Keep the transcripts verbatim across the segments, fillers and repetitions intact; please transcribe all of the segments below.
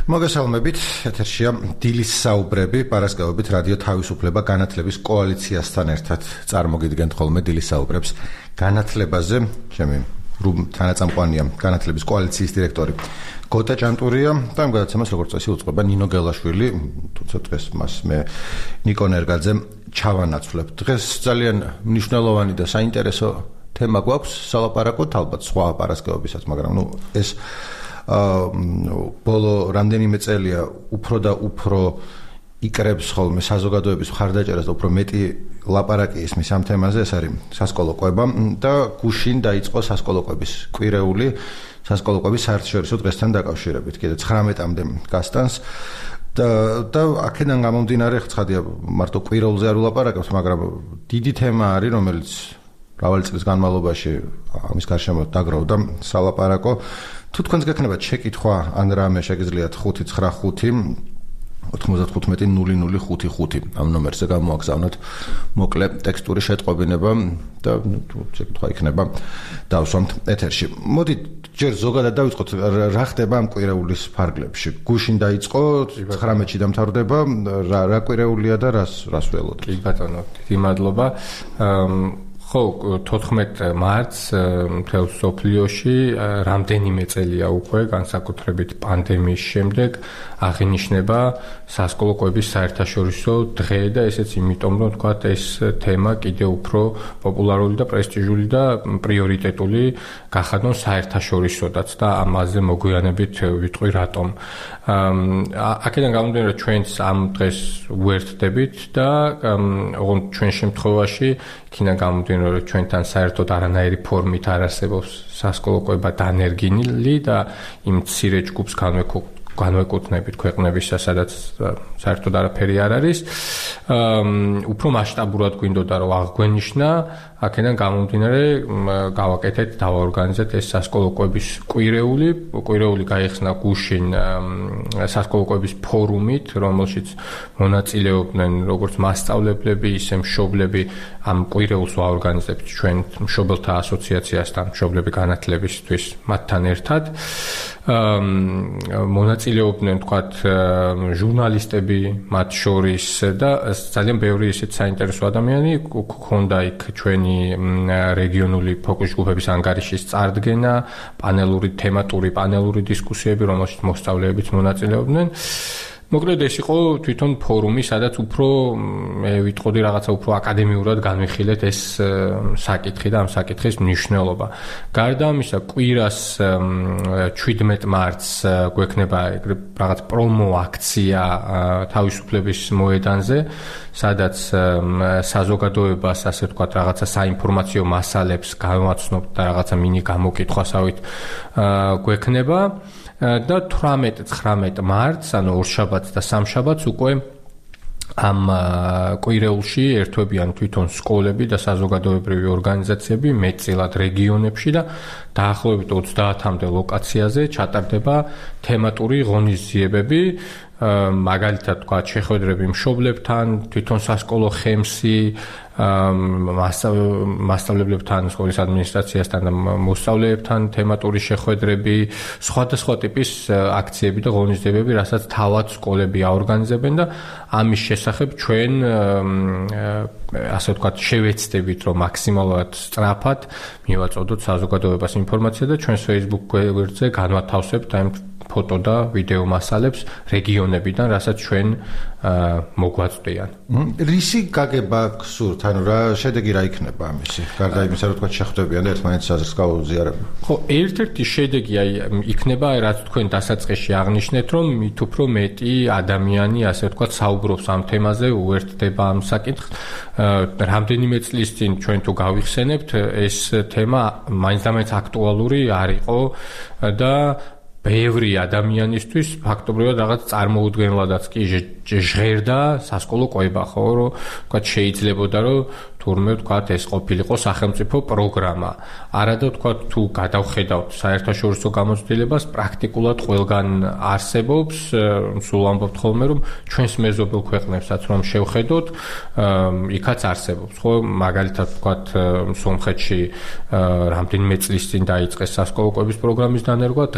მოგესალმებით, ეთერშია დილის საუბრები, პარასკევობით რადიო თავისუფლება განათლების კოალიციასთან ერთად წარმოგიდგენთ ხოლმე დილის საუბრებს განათლებაზე. ჩემი თანაწამყვანია განათლების კოალიციის დირექტორი გოტა ჭანტურია და ამ გადაცემას როგორც წესი უწყობა ნინო გელაშვილი, თუმცა დღეს მას მე ნიკო ნერგაძე ჩავანაცვლებ. დღეს ძალიან მნიშვნელოვანი და საინტერესო თემა გვაქვს სალაპარაკოთ, ალბათ სხვა პარასკევებისაც, მაგრამ ნუ ეს ბოლო რამდენიმე წელია უფრო და უფრო იკრებს ხოლმე საზოგადოების მხარდაჭერას და უფრო მეტი ლაპარაკი ისმის ამ თემაზე, ეს არის სასკოლო კვება და გუშინ დაიწყო სასკოლო კვების კვირეული, სასკოლო კვების საერთაშორისო დღესთან დაკავშირებით, კიდე ცხრამეტამდე გასტანს და და აქედან გამომდინარე, ცხადია მარტო კვირეულზე არ ვლაპარაკებთ, მაგრამ დიდი თემა არის, რომელიც მრავალი წლის განმავლობაში ამის გარშემო დაგროვდა სალაპარაკო. თუ თქვენს გექნებათ შეკითხვა ან რამე შეგიძლიათ ხუთი ცხრა ხუთი ოთხმოცდახუთმეტი ნული ნული ხუთი ხუთი ამ ნომერზე გამოაგზავნოთ მოკლე ტექსტური შეტყობინება და თუ შეკითხვა იქნება დავსვამთ ეთერში. მოდით ჯერ ზოგადად დავიწყოთ რა ხდება ამ კვირეულის ფარგლებში. გუშინ დაიწყო, ცხრამეტში დამთავრდება, რა რა კვირეულია და რას რას ველოდეთ? კი ბატონო, დიდი მადლობა. ხო, თოთხმეტ მარტს მთელ მსოფლიოში რამდენიმე წელია უკვე განსაკუთრებით პანდემიის შემდეგ აღინიშნება სასკოლო კვების საერთაშორისო დღე და ესეც იმიტომ, რომ თქვათ ეს თემა კიდევ უფრო პოპულარული და პრესტიჟული და პრიორიტეტული გახადონ საერთაშორისოდაც და ამაზე მოგვიანებით ვიტყვი რატომ. აქედან გამომდინარე, ჩვენც ამ დღეს ვერთდებით და ოღონდ ჩვენ შემთხვევაში იქიდან გამომდინარე, რომ ჩვენთან საერთოდ არანაირი ფორმით არ არსებობს სასკოლო კვება დანერგილი და იმ მცირე ჯგუფს განვეკუთვნებით ქვეყნებისა, სადაც საერთოდ არაფერი არ არის. უფრო მასშტაბურად გვინდოდა რომ აღგვენიშნა, აქედან გამომდინარე გავაკეთეთ, დავაორგანიზეთ ეს სასკოლო კვების კვირეული. კვირეული გაიხსნა გუშინ სასკოლო კვების ფორუმით, რომელშიც მონაწილეობდნენ როგორც მასწავლებლები, ისე მშობლები. ამ კვირეულს ვაორგანიზებთ ჩვენ მშობელთა ასოციაციასთან, მშობლები განათლებისთვის მათთან ერთად. მონაწილეობდნენ თქვათ ჟურნალისტები მათ შორის და ძალიან ბევრი ისეთ საინტერესო ადამიანი გქონდა იქ ჩვენი რეგიონული ფოკუს ჯგუფების ანგარიშის წარდგენა, პანელური თემატური პანელური დისკუსიები, რომელშიც მოსწავლეებიც მონაწილეობდნენ. მოკლედ ეს იყო თვითონ ფორუმი, სადაც უფრო მე ვიტყოდი რაღაცა უფრო აკადემიურად განვიხილეთ ეს საკითხი და ამ საკითხის მნიშვნელობა. გარდა ამისა, კვირას შვიდმეტ მარტს გვექნება რაღაც პრომო აქცია თავისუფლების მოედანზე, სადაც საზოგადოებას, ასე ვთქვათ, რაღაცა საინფორმაციო მასალებს გავაცნობთ და რაღაცა მინი გამოკითხვასავით გვექნება. და თვრამეტ ცხრამეტ მარტს, ანუ ორშაბათს და სამშაბათს უკვე ამ კვირეულში ერთვებიან თვითონ სკოლები და საზოგადოებრივი ორგანიზაციები მეტწილად რეგიონებში და დაახლოებით ოცდაათამდე ლოკაციაზე ჩატარდება თემატური ღონისძიებები, მაგალითად თქვა შეხვედრები მშობლებთან, თვითონ სასკოლო ხემსი, მასწავლებლებთან, სკოლის ადმინისტრაციასთან და მოსწავლეებთან თემატური შეხვედრები, სხვადასხვა ტიპის აქციები და ღონისძიებები, რასაც თავად სკოლები აორგანიზებენ და ამის შესახებ ჩვენ ასე ვთქვათ შევეცდებით, რომ მაქსიმალურად სწრაფად მივაწოდოთ საზოგადოებას ინფორმაცია და ჩვენს Facebook გვერდზე განვათავსებთ ამ ფოტო და ვიდეო მასალებს რეგიონებიდან, რასაც ჩვენ მოგვაწვდიან. რისი გაგება გსურთ, ანუ რა შედეგი რა იქნება ამისი? გარდა იმისა, რომ თქვა შეხვდებიან და ერთმანეთს აზრს გაუზიარებენ. ხო, ერთ-ერთი შედეგი აი იქნება, რაც თქვენ დასაწყისში აღნიშნეთ, რომ მით უფრო მეტი ადამიანი, ასე ვთქვათ, საუბრობს ამ თემაზე, უერთდება ამ საკითხს. რამდენიმე წლის წინ ჩვენ თუ გავიხსენებთ, ეს თემა მაინც და მაინც აქტუალური არ იყო და ბევრი ადამიანისთვის ფაქტობრივად რაღაც წარმოუდგენლადაც კი ჟღერდა სასკოლო კვება, ხო, რომ თქვა შეიძლებოდა, რომ თურმე თქვა ეს ყოფილიყო სახელმწიფო პროგრამა. არადა თქვა თუ გადავხედავთ საერთაშორისო გამოცდილებას, პრაქტიკულად ყველგან არსებობს, სულ ამბობთ ხოლმე, რომ ჩვენს მეზობელ ქვეყნებსაც რომ შევხედოთ, იქაც არსებობს, ხო, მაგალითად თქვა სომხეთში რამდენიმე წლის წინ დაიწყეს სასკოლო კვების პროგრამის დანერგვა, დღეს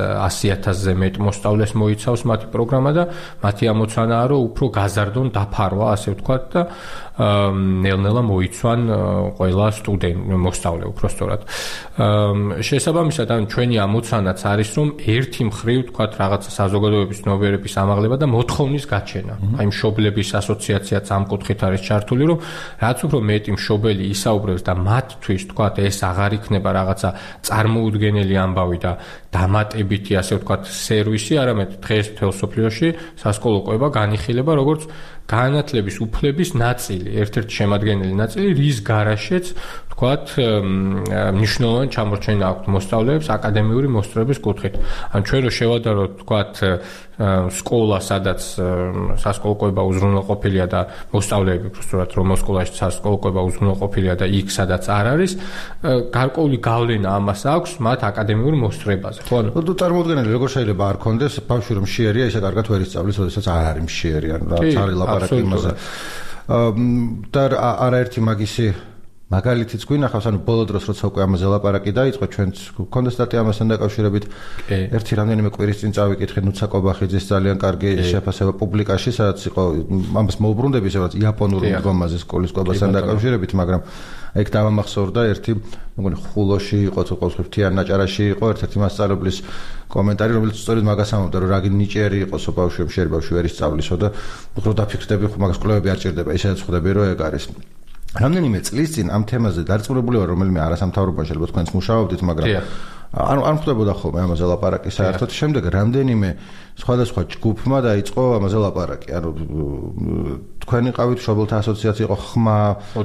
ასი ათასზე მეტ მოსწავლეს მოიცავს მათი პროგრამა და მათი ამოცანაა, რომ უფრო გაზარდონ დაფარვა, ასე ვთქვათ და ნელ-ნელა მოიცვან ყველა სტუდენტი, მოსწავლე უფრო სწორად. შესაბამისად, ან ჩვენი ამოცანაც არის, რომ ერთი მხრივ ვთქვათ რაღაცა საზოგადოების ცნობიერების ამაღლება და მოთხოვნის გაჩენა. აი მშობლების ასოციაციაც ამ კუთხით არის ჩართული, რომ რაც უფრო მეტი მშობელი ისაუბრებს და მათთვის ვთქვათ ეს აღარ იქნება რაღაცა წარმოუდგენელი ამბავი და დამატებითი, ასე ვთქვათ, სერვისი, არამედ დღეს მთელ სოფლიოში სასკოლო კვება განიხილება როგორც განათლების უფლების ნაწილი, ერთ-ერთი შემადგენელი ნაწილი, რის გარაშეც ვთქვათ მნიშვნელოვანი ჩამორჩენა აქვს მოსწავლეებს აკადემიური მოსწრების კუთხით. ან ჩვენ რო შევადაროთ ვთქვათ სკოლა, სადაც სასკოლო კვება უზრუნველყოფილია და მოსწავლეები უბრალოდ რომ სკოლაში სასკოლო კვება უზრუნველყოფილია და იქ სადაც არ არის, გარკვეული გავლენა ამას აქვს მათ აკადემიურ მოსწრებაზე. ხო ანუ თუ წარმოუდგენელი როგორ შეიძლება არ კონდეს ბავშვი რომ მშიერია, ისე კარგად ვერ ისწავლის, როდესაც არ არის მშიერი, ან რაც არის ლაპარაკი იმაზე. და არაერთი მაგისი მაგალითიც გვინახავს, ანუ ბოლო დროს როცა უკვე ამაზე ლაპარაკი დაიწყო, ჩვენც გქონდა სტატია ამასთან დაკავშირებით. ერთი რამდენიმე კვირის წინ წავიკითხე ნუცა კობახიძის ძალიან კარგი შეფასება პუბლიკაში, სადაც იყო ამას მოუბრუნდები, სადაც იაპონური მდგომაზე სკოლის კვებასთან დაკავშირებით, მაგრამ ეგ დავამახსოვრდა ერთი, მეგონი ხულოში იყო, თუ ყოველთვის ფრთიან ნაჭარაში იყო ერთ-ერთი მასწავლებლის კომენტარი, რომელიც სწორედ მაგას ამბობდა, რომ რაგი ნიჭიერი იყოს ბავშვი, მშიერი ბავშვი ვერ ისწავლისო და უფრო დაფიქრდები, ხო მაგას კვლევები არ ჭირდება, ისედაც ხვდები, რომ ეგ არის. რამდენიმე წლის წინ ამ თემაზე დარწმუნებული ვარ, რომელიმე არასამთავრობო შეიძლება თქვენც მუშაობდით, მაგრამ არ არ ხვდებოდა ხოლმე ამაზე ლაპარაკი საერთოდ. შემდეგ რამდენიმე სხვადასხვა ჯგუფმა დაიწყო ამაზე ლაპარაკი. ანუ თქვენი ყავით მშობელთა ასოციაცია იყო ხმა,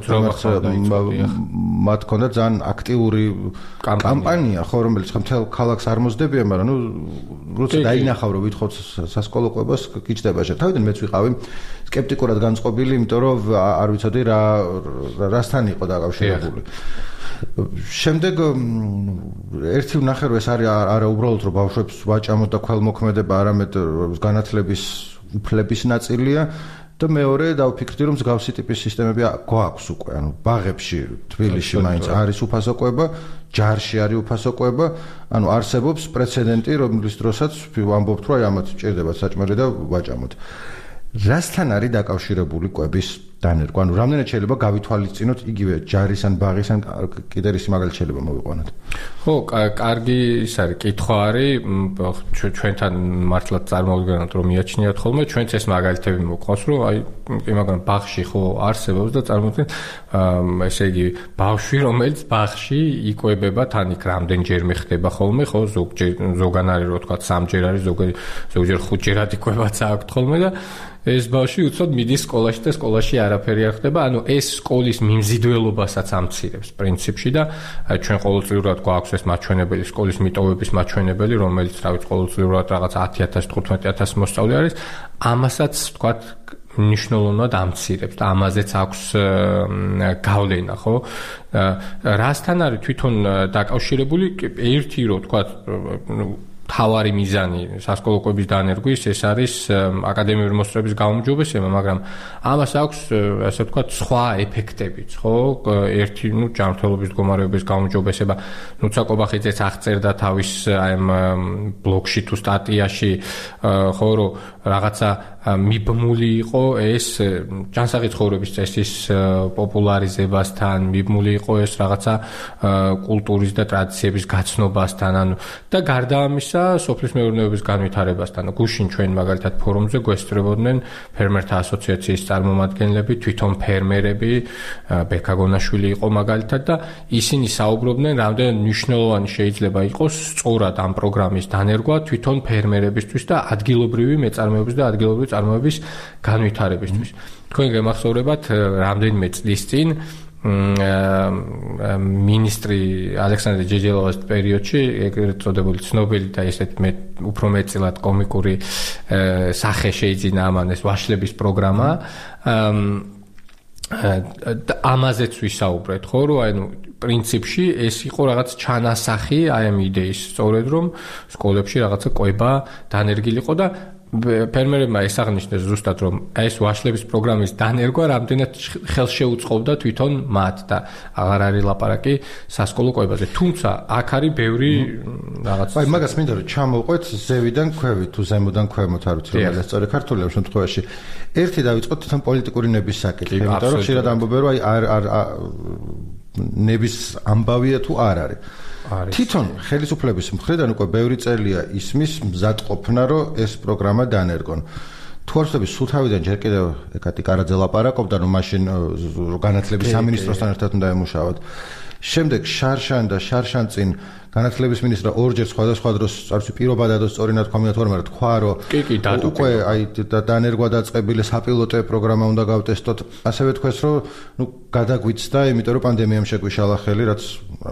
მათ ჰქონდა ძალიან აქტიური კამპანია, ხო, რომელიც მთელ ქალაქს არ მოსდებია, მაგრამ ნუ როცა დაინახავ რომ ვითხოვთ სასკოლო კვებას, გიჩნდება შე. თავიდან მეც ვიყავი სკეპტიკურად განწყობილი, იმიტომ რომ არ ვიცოდი რა რასთან იყო დაკავშირებული. შემდეგ ერთი ვნახე რომ ეს არის არა უბრალოდ რომ ბავშვებს ვაჭამოთ და ქველმოქმედება, არამედ განათლების უფლების ნაწილია და მეორე დავფიქრდი რომ მსგავსი ტიპის სისტემები გვაქვს უკვე, ანუ ბაღებში თბილისში მაინც არის უფასო კვება, ჯარში არის უფასო კვება, ანუ არსებობს პრეცედენტი, რომლის დროსაც ვამბობთ რომ აი ამათ ჭირდება საჭმელი და ვაჭამოთ. რასთან არის დაკავშირებული კვების დანერგვა? ანუ რამდენად შეიძლება გავითვალისწინოთ იგივე ჯარის ან ბაღის ან კიდე ის მაგალითი შეიძლება მოვიყვანოთ? ხო, კარგი ის არის, კითხვა არის, ჩვენთან მართლაც წარმოუდგენლად რომ მიაჩნიათ ხოლმე, ჩვენც ეს მაგალითები მოყავს, რომ აი კი მაგრამ ბაღში ხო არსებობს და წარმოუდგენლად ესე იგი ბავშვი რომელიც ბაღში იკვებება, თან იქ რამდენჯერმე ხდება ხოლმე, ხო, ზოგჯერ ზოგან არის რომ თქვა სამჯერ არის, ზოგჯერ ხუთჯერად იკვებაც აქვს ხოლმე და ეს ბავშვი უცოდ მიდის სკოლაში და სკოლაში არაფერი არ ხდება, ანუ ეს სკოლის მიმზიდველობასაც ამცირებს პრინციპში და ჩვენ ყოველწლიურად გვაქვს ეს მაჩვენებელი, სკოლის მიტოვების მაჩვენებელი, რომელიც რავით ყოველწლიურად რაღაც ათი ათასი თხუთმეტი ათასი მოსწავლე არის, ამასაც თქვათ მნიშვნელოვნად ამცირებს და ამაზეც აქვს გავლენა, ხო? რასთან არის თვითონ დაკავშირებული? ერთი რომ თქვათ თავარი მიზანი სასკოლო კვების დანერგვის ეს არის აკადემიური მოსწრების გაუმჯობესება, მაგრამ ამას აქვს ასე ვთქვათ სხვა ეფექტებიც, ხო? ერთი, ნუ ჯანმრთელობის მდგომარეობის გაუმჯობესება, ნუცა კობახიძეც აღწერდა თავის აი ამ ბლოგში თუ სტატიაში, ხო, რომ რაღაცა მიბმული იყო ეს ჯანსაღი ცხოვრების წესის პოპულარიზებასთან, მიბმული იყო ეს რაღაცა კულტურის და ტრადიციების გაცნობასთან, ანუ და გარდა ამისა სოფლის მეურნეობის განვითარებასთან. გუშინ ჩვენ მაგალითად ფორუმზე გვესწრებოდნენ ფერმერთა ასოციაციის წარმომადგენლები, თვითონ ფერმერები, ბექა გონაშვილი იყო მაგალითად და ისინი საუბრობდნენ, რამდენად მნიშვნელოვანი შეიძლება იყოს სწორად ამ პროგრამის დანერგვა თვითონ ფერმერებისთვის და ადგილობრივი მეწარმეობის და ადგილობრივი წარმოების განვითარებისთვის. თქვენ გემახსოვრებათ რამდენიმე წლის წინ მინისტრი ალექსანდრე ჯეჯელოვას პერიოდში ეგრეთ წოდებული ცნობილი და ესეთ მე უფრო მეტწილად კომიკური სახე შეიძინა ამან ეს ვაშლების პროგრამა. ამაზეც ვისაუბრეთ, ხო, რომ აი ნუ პრინციპში ეს იყო რაღაც ჩანასახი აი ამ იდეის, სწორედ რომ სკოლებში რაღაცა კვება დანერგილიყო და ფერმერებმა ეს აღნიშნეს ზუსტად რომ ეს ვაშლების პროგრამის დანერგვა რამდენად ხელს შეუწყობდა თვითონ მათ და აღარ არის ლაპარაკი სასკოლო კვებაზე. თუმცა აქ არის ბევრი რაღაც აი მაგას მინდა რომ ჩამოვყვეთ ზევიდან ქვევით თუ ზემოდან ქვემოთ არ ვიცი რომელია სწორი ქართული ამ შემთხვევაში. ერთი დავიწყოთ თვითონ პოლიტიკური ნების საკითხი, იმიტომ რომ ხშირად ამბობენ რომ აი არ არ ნების ამბავია თუ არ არის. თვითონ ხელისუფლების მხრიდან უკვე ბევრი წელია ისმის მზადყოფნა რომ ეს პროგრამა დანერგონ. თუ არ ვთქვი სულ თავიდან ჯერ კიდევ ეკატი კარაძე ლაპარაკობდა რომ მაშინ განათლების სამინისტროსთან ერთად უნდა ემუშაოთ. შემდეგ შარშან და შარშან წინ განათლების მინისტრა ორჯერ სხვადასხვა დროს არც პირობადადო სწორი ნათქვამია თუ არ მაგრამ თქვა რომ უკვე აი დანერგვა დაწყებული საპილოტო პროგრამა უნდა გავტესტოთ. ასევე თქვეს რომ ნუ გადაგვიცდა, იმიტომ რომ პანდემიამ შეგვიშალა ხელი, რაც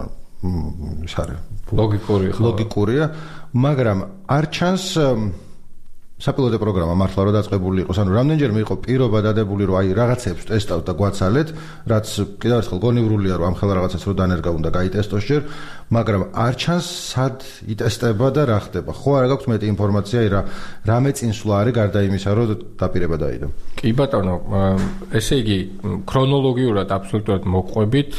ის არის ლოგიკური ხო ლოგიკურია, მაგრამ არ ჩანს საპილოტო პროგრამა მართლა რომ დაწყებული იყოს. ანუ რამდენჯერმე იყო პირობა დადებული რომ აი რაღაცებს ტესტავთ და გვაცალეთ, რაც კიდევ ერთხელ გონივრულია რომ ამ ხელა რაღაცას რო დანერგა უნდა გაიტესტოს ჯერ, მაგრამ არ ჩანს სად იტესტება და რა ხდება. ხო არა გაქვს მეტი ინფორმაცია აი რა რამე წინსვლა არის გარდა იმისა რომ დაპირება დაიდო. კი ბატონო, ესე იგი ქრონოლოგიურად აბსოლუტურად მოყვებით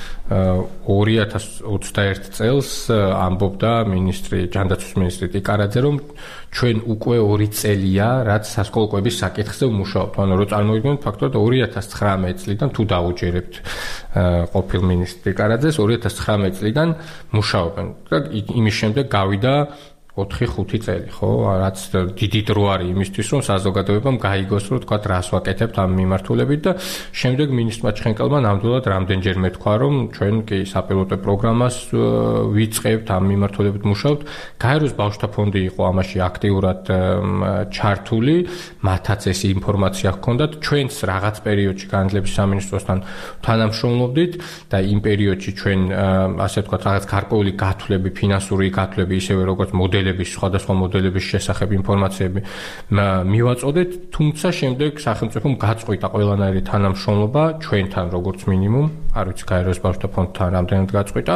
ორი ათას ოცდაერთი წელს ამბობდა მინისტრი ჯანდაცვის მინისტრი ტიკარაძე რომ ჩვენ უკვე ორი წელია რაც სასკოლო კვების საკითხზე ვმუშაობთ. ანუ რო წარმოვიდგინოთ ფაქტობრივად ორი ათას ცხრამეტი წლიდან თუ დაუჯერებთ ყოფილ მინისტრ ტიკარაძეს ორი ათას ცხრამეტი წლიდან მუშაობენ და იმის შემდეგ გავიდა ოთხი ხუთი წელი, ხო? რაც დიდი დრო არის იმისთვის, რომ საზოგადოებამ გაიგოს, რომ თქვა რას ვაკეთებთ ამ მიმართულებით და შემდეგ მინისტრმა ჩხენკელმა ნამდვილად რამდენჯერმე თქვა, რომ ჩვენ კი საპილოტო პროგრამას ვიწყებთ, ამ მიმართულებით მუშაობთ. გაეროს ბავშვთა ფონდი იყო ამაში აქტიურად ჩართული, მათაც ეს ინფორმაცია ჰქონდათ. ჩვენც რაღაც პერიოდში განათლების სამინისტროსთან თანამშრომლობდით და იმ პერიოდში ჩვენ ასე ვთქვათ, რაღაც გარკვეული გათვლები, ფინანსური გათვლები, ისევე როგორც მოდელი სხვადასხვა მოდელების შესახებ ინფორმაციები მივაწოდეთ, თუმცა შემდეგ სახელმწიფომ გაწყვიტა ყველანაირი თანამშრომლობა ჩვენთან როგორც მინიმუმ, არ ვიცი გაეროს ბავშვთა ფონდთან რამდენად გაწყვიტა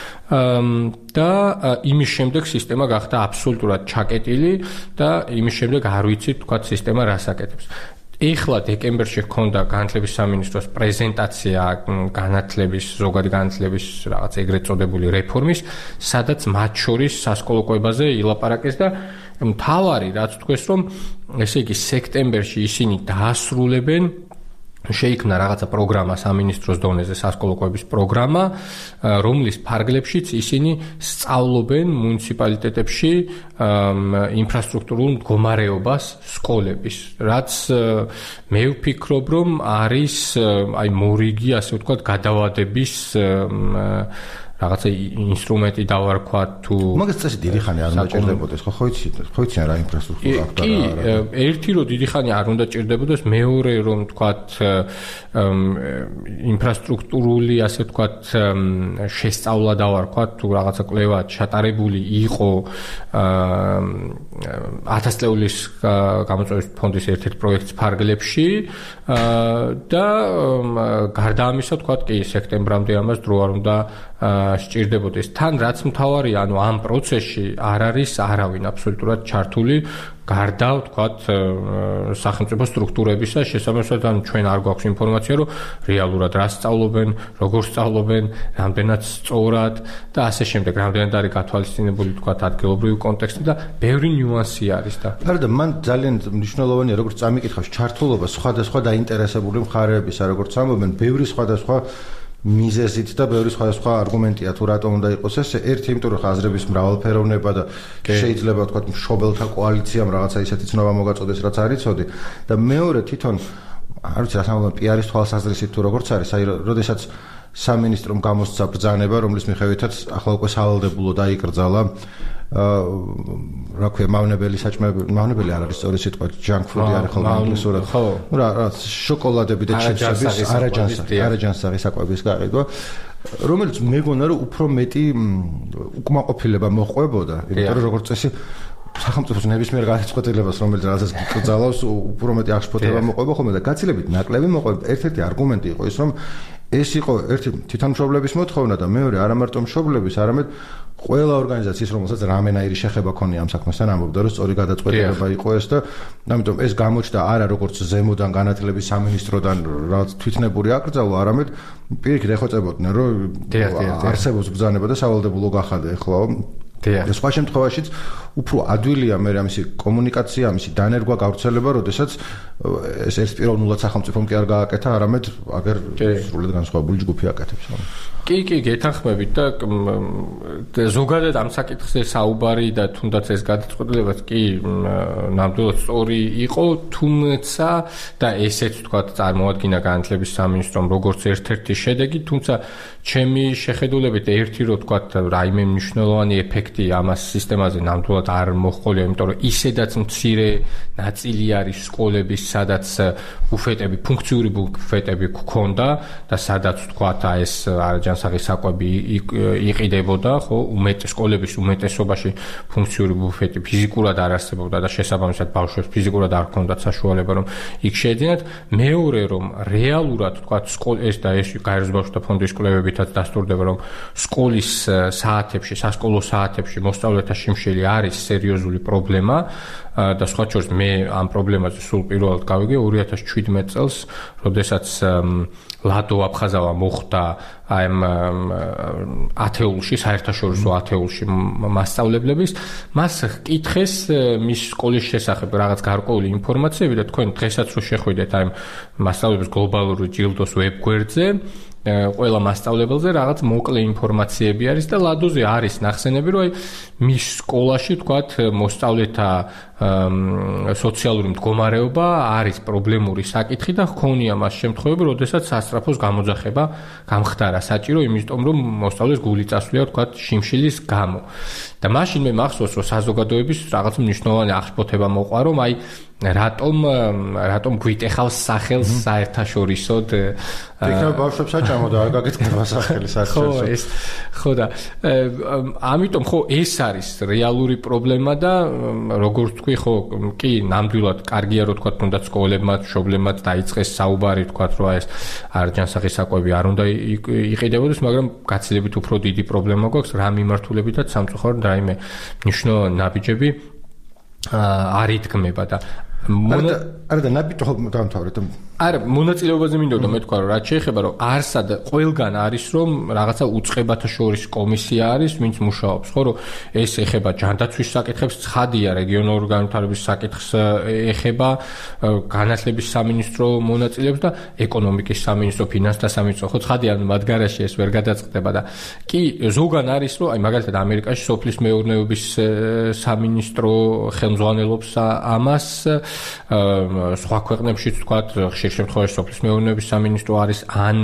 და იმის შემდეგ სისტემა გახდა აბსოლუტურად ჩაკეტილი და იმის შემდეგ არ ვიცით თქვა სისტემა რას აკეთებს. ეხლა დეკემბერში ჰქონდა განათლების სამინისტროს პრეზენტაცია განათლების ზოგადი განათლების რაღაც ეგრეთ წოდებული რეფორმის, სადაც მათ შორის სასკოლო კვებაზე ილაპარაკეს და მთავარი რაც თქვეს რომ ესე იგი სექტემბერში ისინი დაასრულებენ შეიქმნა რაღაცა პროგრამა სამინისტროს დონეზე სასკოლო კვების პროგრამა, რომლის ფარგლებშიც ისინი სწავლობენ მუნიციპალიტეტებში ინფრასტრუქტურულ მდგომარეობას სკოლების, რაც მე ვფიქრობ რომ არის აი მორიგი ასე ვთქვათ გადავადების რაღაცა ინსტრუმენტი დავარქვა თუ მაგას წესი დიდი ხანი არ უნდა ჭირდებოდეს, ხო ხო იცი, ხო იციან რა ინფრასტრუქტურა აქვს და რა. კი, ერთი რომ დიდი ხანი არ უნდა ჭირდებოდეს, მეორე რომ ვთქვათ ინფრასტრუქტურული ასე ვთქვათ შესწავლა დავარქვა თუ რაღაცა კვლევა ჩატარებული იყო ათასწლეულის გამოწვევის ფონდის ერთ-ერთ პროექტის ფარგლებში და გარდა ამისა ვთქვათ კი სექტემბრამდე ამას დრო არ უნდა სჭირდებოდეს. თან რაც მთავარია, ანუ ამ პროცესში არ არის არავინ აბსოლუტურად ჩართული გარდა ვთქვათ სახელმწიფო სტრუქტურებისა, შესაბამისად ან ჩვენ არ გვაქვს ინფორმაცია, რომ რეალურად რა სწავლობენ, როგორ სწავლობენ, რამდენად სწორად და ასე შემდეგ, რამდენად არის გათვალისწინებული ვთქვათ ადგილობრივი კონტექსტი და ბევრი ნიუანსი არის და. არა და მან ძალიან მნიშვნელოვანია, როგორც წამიკითხავს ჩართულობა სხვადასხვა დაინტერესებული მხარეებისა, როგორც ამბობენ, ბევრი სხვადასხვა მიზეზით და ბევრი სხვადასხვა არგუმენტია თუ რატომ უნდა იყოს ესე. ერთი, იმიტომ რომ ხაზრების მრავალფეროვნება და შეიძლება ვთქვათ მშობელთა კოალიციამ რაღაცა ისეთი ცნობა მოგაწოდეს, რაც არ იცოდი და მეორე თვითონ არ ვიცი რა სამომავლო პიარის თვალსაზრისით თუ როგორც არის, აი როდესაც სამინისტრომ გამოსცა ბრძანება, რომლის მიხედვითაც ახლა უკვე სავალდებულო დაიკრძალა რა ქვია მავნებელი საჭმელი, მავნებელი არ არის სწორი სიტყვა, junk food-ი არის ხოლმე ინგლისურად. ნუ რა რა შოკოლადები და ჩიპსები, არაჯანსაღი, არაჯანსაღი საკვების გაყიდვა, რომელიც მეგონა რომ უფრო მეტი უკმაყოფილება მოყვებოდა, იმიტომ რომ როგორც წესი სახელმწიფოს ნებისმიერ გადაწყვეტილებას, რომელიც რაღაცას გკრძალავს, უფრო მეტი აღშფოთება მოყვება ხოლმე და გაცილებით ნაკლები მოყვება. ერთ-ერთი არგუმენტი იყო ის, რომ ეს იყო ერთი თვითამშობლების მოთხოვნა და მეორე არა მარტო მშობლების, არამედ ყველა ორგანიზაციის, რომელსაც რამენაირი შეხება ქონია ამ საქმესთან, ამბობდა, რომ სწორი გადაწყვეტილება იყო ეს და ამიტომ ეს გამოჩნდა არა როგორც ზემოდან განათლების სამინისტროდან რაც თვითნებური აკრძალვა, არამედ პირიქით ეხვეწებოდნენ, რომ არსებობს ბრძანება და სავალდებულო გახადა ეხლაო. და სხვა შემთხვევაშიც უფრო ადვილია მე ამისი კომუნიკაცია, ამისი დანერგვა, გავრცელება, როდესაც ეს ერთპიროვნულად სახელმწიფომ კი არ გააკეთა, არამედ აგერ სრულად განსხვავებული ჯგუფი აკეთებს. კი, კი, გეთანხმებით და ზოგადად ამ საკითხზე საუბარი და თუნდაც ეს გადაწყვეტილებაც კი ნამდვილად სწორი იყო, თუმცა და ესეც თქვათ წარმოადგინა განათლების სამინისტრომ როგორც ერთ-ერთი შედეგი, თუმცა ჩემი შეხედულებით ერთი რო თქვათ რაიმე მნიშვნელოვანი ეფექტი ამას სისტემაზე ნამდვილად არ მოჰყოლია, იმიტომ რომ ისედაც მცირე ნაწილი არის სკოლების, სადაც ბუფეტები, ფუნქციური ბუფეტები გქონდა და სადაც თქვათ ეს ჯანსაღი საკვები იყიდებოდა, ხო, უმეტეს სკოლების უმეტესობაში ფუნქციური ბუფეტი ფიზიკურად არ არსებობდა და შესაბამისად ბავშვებს ფიზიკურად არ ჰქონდათ საშუალება რომ იქ შეეძინათ. მეორე რომ რეალურად თქვათ ეს და ეს გაეროს ბავშვთა ფონდის კვლევებითაც დასტურდება რომ სკოლის საათებში, სასკოლო საათებში მოსწავლეთა შიმშილი არის სერიოზული პრობლემა და სხვა შორის მე ამ პრობლემაზე სულ პირველად გავიგე ორი ათას შვიდმეტ წელს, როდესაც ლადო აფხაზავა მოხდა ამ ათეულში, საერთაშორისო ათეულში მასწავლებლების, მას ჰკითხეს მის სკოლის შესახებ რაღაც გარკვეული ინფორმაციები და თქვენ დღესაც რო შეხვიდეთ ამ მასწავლებლების გლობალური ჯილდოს ვებგვერდზე, ყველა მასწავლებელზე რაღაც მოკლე ინფორმაციები არის და ლადოზე არის ნახსენები, რომ აი მის სკოლაში თქვათ მოსწავლეთა სოციალური მდგომარეობა არის პრობლემური საკითხი და ჰქონია მას შემთხვევები, როდესაც სასწრაფოს გამოძახება გამხდარა საჭირო, იმიტომ რომ მოსწავლეს გული წასვლია თქვათ შიმშილის გამო. და მაშინ მე მახსოვს, რომ საზოგადოების რაღაც მნიშვნელოვანი აღშფოთება მოყვა, რომ აი რატომ რატომ გვიტეხავს სახელს საერთაშორისოდ იქნება ბავშვებს აჭამო და არ გაგეთქება სახელი საერთაშორისოდ. ხო, ეს ხო და ამიტომ ხო ეს არის რეალური პრობლემა და როგორც თქვი, ხო, კი, ნამდვილად კარგია რომ თქვა თუნდაც სკოლებმა, მშობლებმა დაიწყეს საუბარი, თქვა რომ ეს არჯანსაღი საკვები არ უნდა იყიდებოდეს, მაგრამ გაცილებით უფრო დიდი პრობლემა გვაქვს რა მიმართულებითაც სამწუხაროდ რაიმე მნიშვნელოვანი ნაბიჯები არ იდგმება და არა და ნაბიჯი დამთავრეთ. არა, მონაწილეობაზე მინდოდა მე თქვა რომ რაც შეეხება რომ არსა და ყველგან არის რომ რაღაცა უწყებათა შორის კომისია არის, ვინც მუშაობს, ხო, რომ ეს ეხება ჯანდაცვის საკითხებს, ცხადია რეგიონალური განვითარების საკითხს ეხება, განათლების სამინისტრო მონაწილეობს და ეკონომიკის სამინისტრო, ფინანსთა სამინისტრო, ხო, ცხადია მათ გარშე ეს ვერ გადაწყდება და კი ზოგან არის რომ აი მაგალითად ამერიკაში სოფლის მეურნეობის სამინისტრო ხელმძღვანელობს ამას, სხვა ქვეყნებშიც თქვათ ხშირ შემთხვევაში სოფლის მეურნეობის სამინისტრო არის ან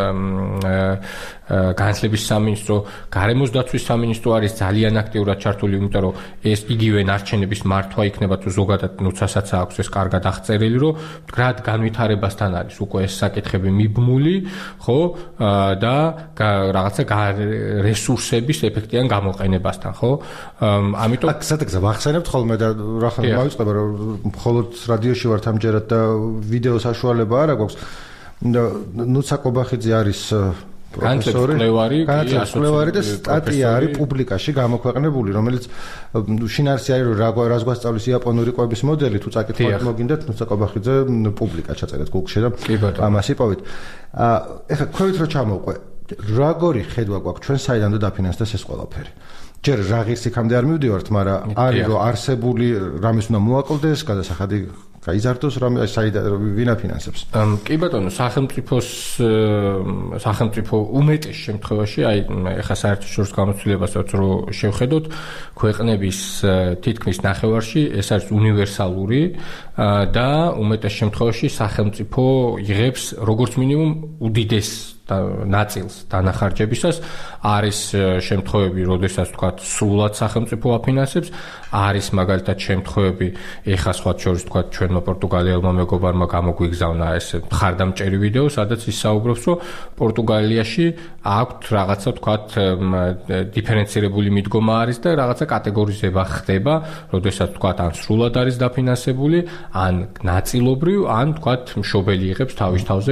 განათლების სამინისტრო, გარემოს დაცვის სამინისტრო არის ძალიან აქტიურად ჩართული, იმიტომ რომ ეს იგივე ნარჩენების მართვა იქნება თუ ზოგადად ნუცასაც აქვს ეს კარგად აღწერილი, რომ მდგრად განვითარებასთან არის უკვე ეს საკითხები მიბმული, ხო, და რაღაცა რესურსების ეფექტიან გამოყენებასთან, ხო? ამიტომ აქ სადაგზა ვახსენებთ ხოლმე და რა ხარ მოვიწყდება რომ მხოლოდ რადიოში ვართ ამჯერად და ვიდეო საშუალება არა გვაქვს. ნუცა კობახიძე არის პროფესორი, განათლების მკვლევარი და სტატია არის პუბლიკაში გამოქვეყნებული, რომელიც შინაარსი არის რომ რას გვასწავლის იაპონური კვების მოდელი, თუ წაკითხავთ მოგინდათ ნუცა კობახიძე პუბლიკა ჩაწერეთ Google-ში და ამას იპოვეთ. ეხლა ქვევით რო ჩამოვყვე, როგორი ხედვა გვაქვს ჩვენ საიდან და დაფინანსდეს ეს ყველაფერი? ჯერ რა ღირს იქამდე არ მივდივართ, მაგრამ არის რომ არსებული რამის უნდა მოაკლდეს, გადასახადი გაიზარდოს, რამე საიდან ვინ აფინანსებს? კი ბატონო, სახელმწიფოს სახელმწიფო უმეტეს შემთხვევაში, აი ეხლა საერთაშორისო გამოცდილებასაც რო შევხედოთ, ქვეყნების თითქმის ნახევარში ეს არის უნივერსალური და უმეტეს შემთხვევაში სახელმწიფო იღებს როგორც მინიმუმ უდიდეს ნაწილს დანახარჯებისას, არის შემთხვევები, როდესაც თქვა სრულად სახელმწიფო აფინანსებს, არის მაგალითად შემთხვევები, ეხლა სხვა შორის თქვა ჩვენმა პორტუგალიელმა მეგობარმა გამოგვიგზავნა ეს მხარდამჭერი ვიდეო, სადაც ის საუბრობს, რომ პორტუგალიაში აქვთ რაღაცა თქვა დიფერენცირებული მიდგომა არის და რაღაცა კატეგორიზება ხდება, როდესაც თქვა ან სრულად არის დაფინანსებული, ან ნაწილობრივ, ან თქვა მშობელი იღებს თავის თავზე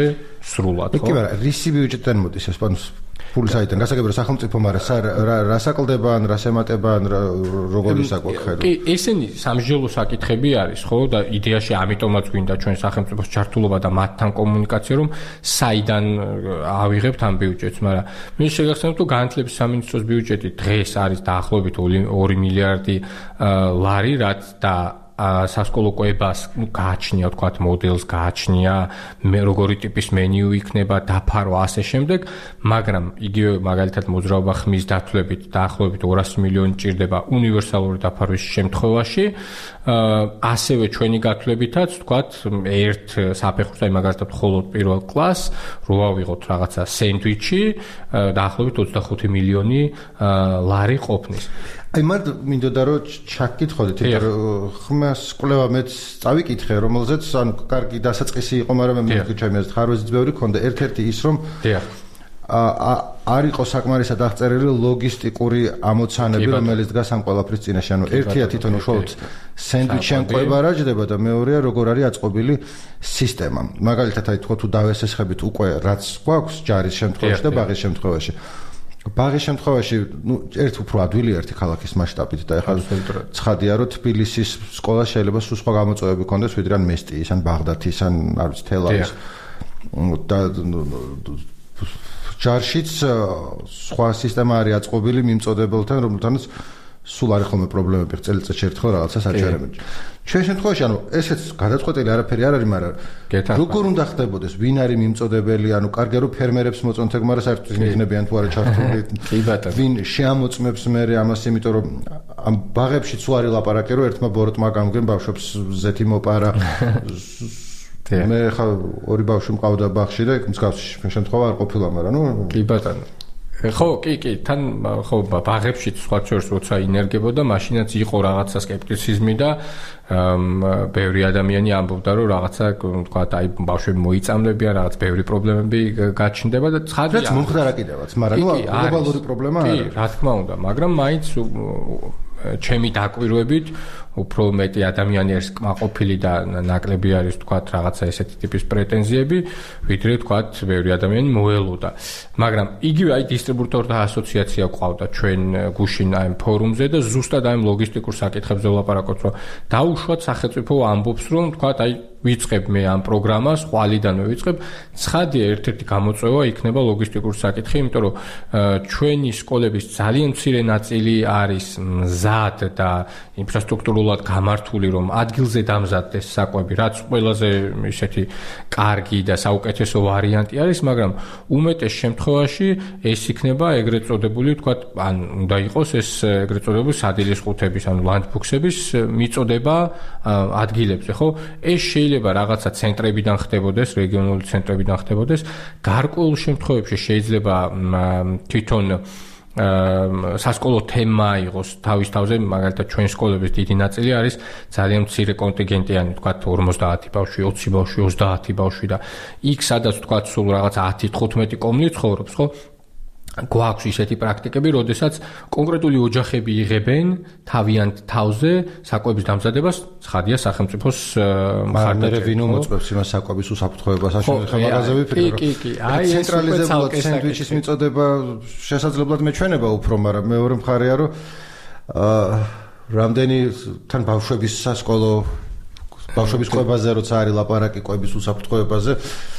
სრულად, ხო? კი, მაგრამ რისი ბიუჯეტიდან მოდის ეს პანოს ფული საიდან გასაგებია სახელმწიფო, მაგრამ რა საკლდება ან რა ემატება ან როგორ ისაკუთხედო? კი, ესენი სამსჯელო საკითხები არის, ხო? და იდეაში ამიტომაც გვინდა ჩვენ სახელმწიფოს ჩართულობა და მათთან კომუნიკაცია, რომ საიდან ავიღებთ ამ ბიუჯეტს, მაგრამ მე შეგახსენებთ, რომ განათლების სამინისტროს ბიუჯეტი დღეს არის დაახლოებით ორი მილიარდი ლარი, რაც და სასკოლო კვებას გააჩნია, თქვათ, მოდელს გააჩნია, მე როგორი ტიპის მენიუ იქნება, დაფარო ასე შემდეგ, მაგრამ იგივე მაგალითად მოძრაობა ხმის დათვლებით დაახლოებით ორასი მილიონი ჭირდება უნივერსალური დაფარვის შემთხვევაში, ასევე ჩვენი გათვლებითაც, თქვათ, ერთ საფეხურს, აი მაგალითად მხოლოდ პირველ კლასს რო ავიღოთ რაღაცა სენდვიჩი, დაახლოებით ოცდახუთი მილიონი ლარი ყოფნის. აი მარტ მინდოდა რომ ჩაკითხოდეთ, იმიტომ რომ ხმას კვლევა მეც წავიკითხე, რომელზეც ანუ კარგი დასაწყისი იყო, მაგრამ მე მგონი ჩემი აზრით ხარვეზიც ბევრი ქონდა. ერთ-ერთი ის რომ არ იყო საკმარისად აღწერილი ლოგისტიკური ამოცანები, რომელიც დგას ამ ყველაფრის წინაშე. ანუ ერთია თვითონ უშუალოდ სენდვიჩი ან კვება რა ჯდება და მეორეა როგორ არის აწყობილი სისტემა. მაგალითად, აი თქვა თუ დავესესხებით უკვე რაც გვაქვს ჯარის შემთხვევაში და ბაღის შემთხვევაში. ბაღის შემთხვევაში, ნუ ერთ უფრო ადვილი ერთი ქალაქის მასშტაბით და ეხლა ცხადია, რომ თბილისის სკოლა შეიძლება სულ სხვა გამოწვევები ჰქონდეს, ვიდრე ან მესტიის, ან ბაღდათის, ან არ ვიცი, თელავის. და ჯარშიც სხვა სისტემა არის აწყობილი მიმწოდებელთან, რომელთანაც სულ არის ხოლმე პრობლემები, წელიწადში ერთხელ რაღაცას აჩერებენ. ჩვენ შემთხვევაში, ანუ ესეც გადაწყვეტილი არაფერი არ არის, მაგრამ როგორ უნდა ხდებოდეს, ვინ არის მიმწოდებელი, ანუ კარგია რომ ფერმერებს მოწონთ, მაგრამ საერთოდ იქნებიან თუ არა ჩართული. ვინ შეამოწმებს მე ამას, იმიტომ რომ ამ ბაღებში თუ არის ლაპარაკი, რომ ერთმა ბოროტმა გამგენ ბავშვებს ზეთი მოპარა. მე ხა ორი ბავშვი მყავდა ბაღში და მსგავსი შემთხვევა არ ყოფილა, მაგრამ ნუ კი ბატონო. ხო, კი, კი, თან ხო ბაღებში სხვა შორს როცა ინერგებოდა, მაშინაც იყო რაღაცა скеპტიციზმი და ბევრი ადამიანი ამბობდა, რომ რაღაცა, თქვათ, აი ბავშვები მოიწამლებიან, რაღაც ბევრი პრობლემები გაჩნდება და ცხადია. რაც მომხდარა კიდევაც, მაგრამ ნუ გლობალური პრობლემა არის. კი, რა თქმა უნდა, მაგრამ მაინც ჩემი დაკვირვებით უფრო მეტი ადამიანი არის კმაყოფილი და ნაკლები არის, თქვათ, რაღაცა ესეთი ტიპის პრეტენზიები, ვიდრე, თქვათ, ბევრი ადამიანი მოელოდა. მაგრამ იგივე აი დისტრიბუტორთა ასოციაცია ყავდა ჩვენ გუშინ აი ფორუმზე და ზუსტად აი ლოგისტიკურ საკითხებზე ვლაპარაკობთ, რომ დაუშვათ სახელმწიფო ამბობს, რომ, თქვათ, აი ვიწყებ მე ამ პროგრამას, ყვალიდანვე ვიწყებ, ცხადია ერთ-ერთი გამოწვევა იქნება ლოგისტიკურ საკითხი, იმიტომ რომ ჩვენი სკოლების ძალიან მცირე ნაწილი არის მზად და ინფრასტრუქტურულად გამართული, რომ ადგილზე დამზადდეს საკვები, რაც ყველაზე ისეთი კარგი და საუკეთესო ვარიანტი არის, მაგრამ უმეტეს შემთხვევაში ეს იქნება ეგრეთ წოდებული, თქვათ, ან უნდა იყოს ეს ეგრეთ წოდებული სადილის ყუთების, ანუ ლანდბუქსების მიწოდება ადგილებზე, ხო? ეს შეიძლება რაღაცა ცენტრებიდან ხდებოდეს, რეგიონული ცენტრებიდან ხდებოდეს, გარკვეულ შემთხვევებში შეიძლება თვითონ სასკოლო თემა იყოს თავის თავზე, მაგალითად ჩვენ სკოლების დიდი ნაწილი არის ძალიან მცირე კონტინგენტიანი, თქვათ ორმოცდაათი ბავშვი, ოცი ბავშვი, ოცდაათი ბავშვი და იქ სადაც თქვათ სულ რაღაცა ათი თხუთმეტი კომლი ცხოვრობს, ხო? გვაქვს ისეთი პრაქტიკები, როდესაც კონკრეტული ოჯახები იღებენ თავიანთ თავზე საკვების დამზადებას, ცხადია სახელმწიფოს მხარდაჭერა. ვინ უმოწმებს იმას საკვების უსაფრთხოებას, აშენებენ მაღაზიები ვიფიქრე, კი, კი, აი ეს ცენტრალიზებულად სენდვიჩის მიწოდება შესაძლებლად მეჩვენება უფრო, მაგრამ მეორე მხარეა, რომ რამდენი თან ბავშვების სასკოლო ბავშვების კვებაზე როცა არის ლაპარაკი კვების უსაფრთხოებაზე,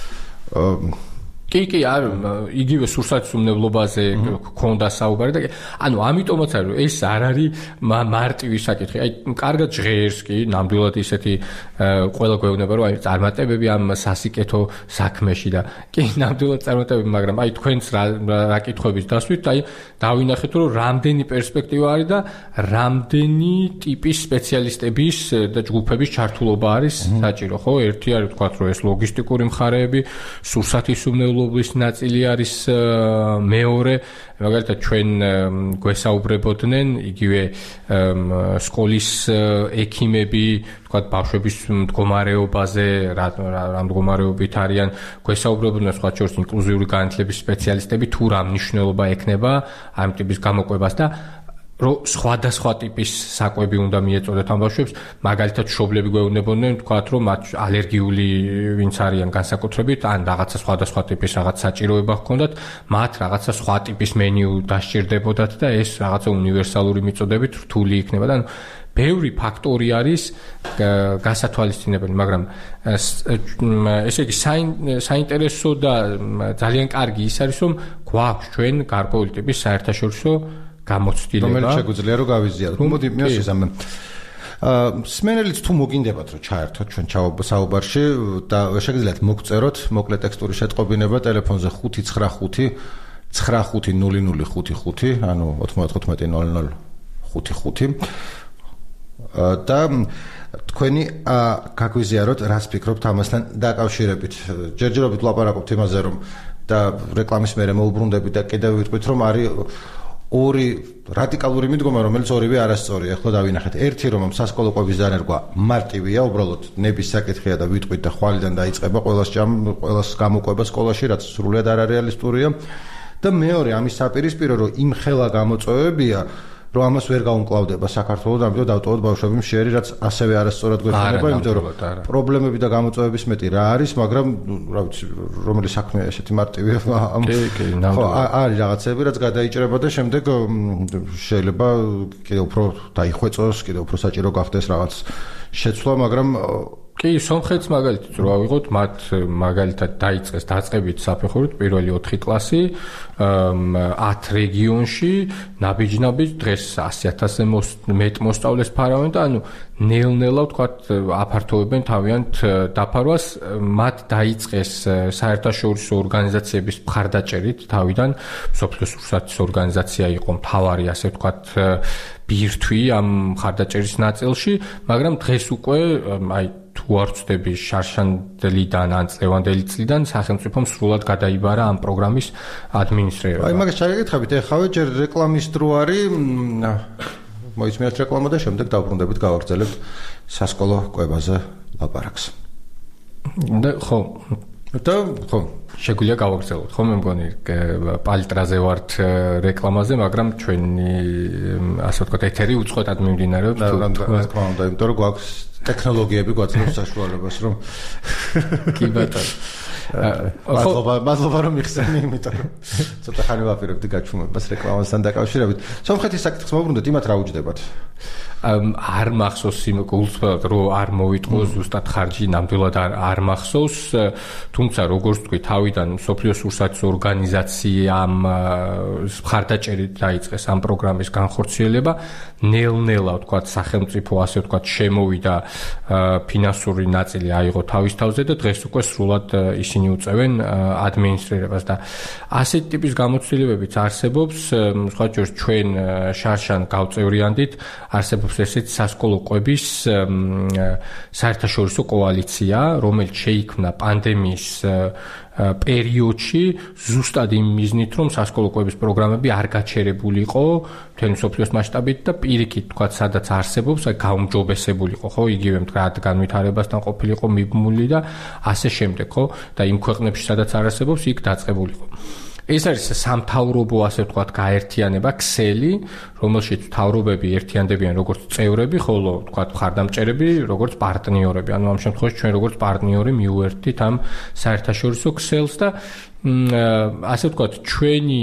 კი, კი, არ იგივე სურსათმრავლობაზე ქონდა საუბარი და ანუ ამიტომაც არის, ეს არ არის მარტივი საკითხი. აი, კარგად ჟღერს კი, ნამდვილად ისეთი ყველა გვეუბნება, რომ აი წარმატებები ამ სასიკეთო საქმეში და კი, ნამდვილად წარმატებები, მაგრამ აი თქვენს რა კითხვების დასვით, აი დავინახეთ, რომ რამდენი პერსპექტივა არის და რამდენი ტიპის სპეციალისტების და ჯგუფების ჩართულობა არის საჭირო, ხო? ერთი არის თქვათ, რომ ეს ლოგისტიკური მხარეები, სურსათმრავლობის ნაწილი არის მეორე, მაგალითად ჩვენ გვესაუბრებოდნენ იგივე სკოლის ექიმები, თქვათ ბავშვების მდგომარეობაზე, რა რა მდგომარეობით არიან, გვესაუბრებოდნენ სხვა შორის ინკლუზიური განათლების სპეციალისტები, თუ რა მნიშვნელობა ექნება ამ ტიპის გამოკვებას და რომ სხვადასხვა ტიპის საკვები უნდა მიეწოდოთ ამ ბავშვებს, მაგალითად მშობლები გვეუბნებოდნენ, თქვათ, რომ მათ ალერგიული ვინც არიან განსაკუთრებით, ან რაღაცა სხვადასხვა ტიპის რაღაც საჭიროება ჰქონდათ, მათ რაღაცა სხვა ტიპის მენიუ დასჭირდებოდათ და ეს რაღაცა უნივერსალური მიწოდებით რთული იქნება და ბევრი ფაქტორი არის გასათვალისწინებელი, მაგრამ ესე იგი საინტერესო და ძალიან კარგი ის არის, რომ გვაქვს ჩვენ გარკვეული ტიპის საერთაშორისო გამოცდილება, რომელიც შეგვიძლია რომ გავიზიაროთ. მოდი მიასწრებ. აა სმენელიც თუ მოგინდებათ რომ ჩაერთოთ ჩვენ საუბარში და შეგიძლიათ მოგწეროთ მოკლე ტექსტური შეტყობინება ტელეფონზე ხუთი ცხრა ხუთი ცხრა ხუთი ნული ნული ხუთი ხუთი, ანუ ოთხმოცდათხუთმეტი ნოლ ნოლ ხუთი ხუთი და თქვენი გაგვიზიაროთ რას ფიქრობთ ამასთან დაკავშირებით. ჯერჯერობით ვლაპარაკობთ იმაზე რომ და რეკლამის მერე მოუბრუნდებით და კიდევ ვიტყვით რომ არის ორი რადიკალური მიდგომა, რომელიც ორივე არასწორია. ახლა დავინახეთ. ერთი რომ სასკოლო კვების დანერგვა მარტივია, უბრალოდ ნების საკითხია და ვიტყვით და ხვალიდან დაიწყება ყველას ჯამ, ყველას გამოყვება სკოლაში, რაც სრულიად არარეალისტურია. და მეორე ამის საპირისპირო რომ იმ ხელა გამოწვევებია, რომ ამას ვერ გაუმკლავდება საქართველოს, ამიტომ დავტოვოთ ბავშვები მშიერი, რაც ასევე არასწორად გვექნება, იმიტომ რომ პრობლემები და გამოწვევების მეტი რა არის, მაგრამ რა ვიცი, რომელი საქმეა ესეთი მარტივია. ხო, არის რაღაცები, რაც გადაიჭრება და შემდეგ შეიძლება კიდევ უფრო დაიხვეწოს, კიდევ უფრო საჭირო გახდეს რაღაც შეცვლა, მაგრამ კი, სომხეთს მაგალითად რო ავიღოთ, მათ მაგალითად დაიწყეს დაწყებით საფეხურით პირველი ოთხი კლასი ათ რეგიონში, ნაბიჯ-ნაბიჯ დღეს ასი ათასზე მეტ მოსწავლეს ფარავენ და ანუ ნელ-ნელა ვთქვათ აფართოვებენ თავიანთ დაფარვას, მათ დაიწყეს საერთაშორისო ორგანიზაციების მხარდაჭერით თავიდან, მსოფლიოს ურთიერთობის ორგანიზაცია იყო მთავარი, ასე ვთქვათ, ბირთვი ამ მხარდაჭერის ნაწილში, მაგრამ დღეს უკვე აი თუ არ ვწდები შარშანდელიდან ან წლევანდელი წლიდან სახელმწიფომ სრულად გადაიბარა ამ პროგრამის ადმინისტრირება. აი მაგას ჩაგეკითხებით, ეხავე ჯერ რეკლამის დრო არის, მოიწმიათ რეკლამა და შემდეგ დავბრუნდებით გავაგრძელებთ სასკოლო კვებაზე ლაპარაკს. და ხო, და ხო, შეგვიძლია გავაგრძელოთ. ხო, მე მგონი პალიტრაზე ვართ რეკლამაზე, მაგრამ ჩვენი ასე ვთქვათ ეთერი უწყვეტად მიმდინარეობს. რა თქმა უნდა, იმიტომ რომ გვაქვს ტექნოლოგიები გვაძლევს საშუალებას, რომ კი ბატონო. მადლობა, მადლობა რომ მიხსენი, იმიტომ რომ ცოტა ხანი ვაპირებდი გაჩვენებას რეკლამასთან დაკავშირებით. სომხეთის საკითხს მოვბრუნდეთ, იმათ რა უჯდებათ? არ მახსოვს იმ გულწრფელად რომ არ მოვიტყო ზუსტად ხარჯი ნამდვილად არ არ მახსოვს, თუმცა როგორც თქვი თავიდან მსოფლიოს ურთიერთობის ორგანიზაციამ მხარდაჭერით დაიწყეს ამ პროგრამის განხორციელება, ნელ-ნელა ვთქვათ სახელმწიფო ასე ვთქვათ შემოვიდა ფინანსური ნაწილი აიღო თავის თავზე და დღეს უკვე სრულად ისინი უწევენ ადმინისტრირებას და ასეთ ტიპის გამოცდილებებიც არსებობს, სხვაჯერ ჩვენ შარშან გავწევრიანდით, არსებობს ესეთი სასკოლო კვების საერთაშორისო კოალიცია, რომელიც შეიქმნა პანდემიის პერიოდში ზუსტად იმ მიზნით, რომ სასკოლო კვების პროგრამები არ გაჩერებულიყო მთელი მსოფლიოს მასშტაბით და პირიქით თქვათ, სადაც არსებობს, აი გაუმჯობესებულიყო, ხო, იგივე მდგრად განვითარებასთან ყოფილიყო მიბმული და ასე შემდეგ, ხო, და იმ ქვეყნებში, სადაც არ არსებობს, იქ დაწყებულიყო. ეს არის სამთავრობო, ასე ვთქვათ, გაერთიანება, ქსელი, რომელშიც მთავრობები ერთიანდებიან როგორც წევრები, ხოლო ვთქვათ, მხარდამჭერები როგორც პარტნიორები. ანუ ამ შემთხვევაში ჩვენ როგორც პარტნიორი მივუერთდით ამ საერთაშორისო ქსელს და ასე ვთქვათ, ჩვენი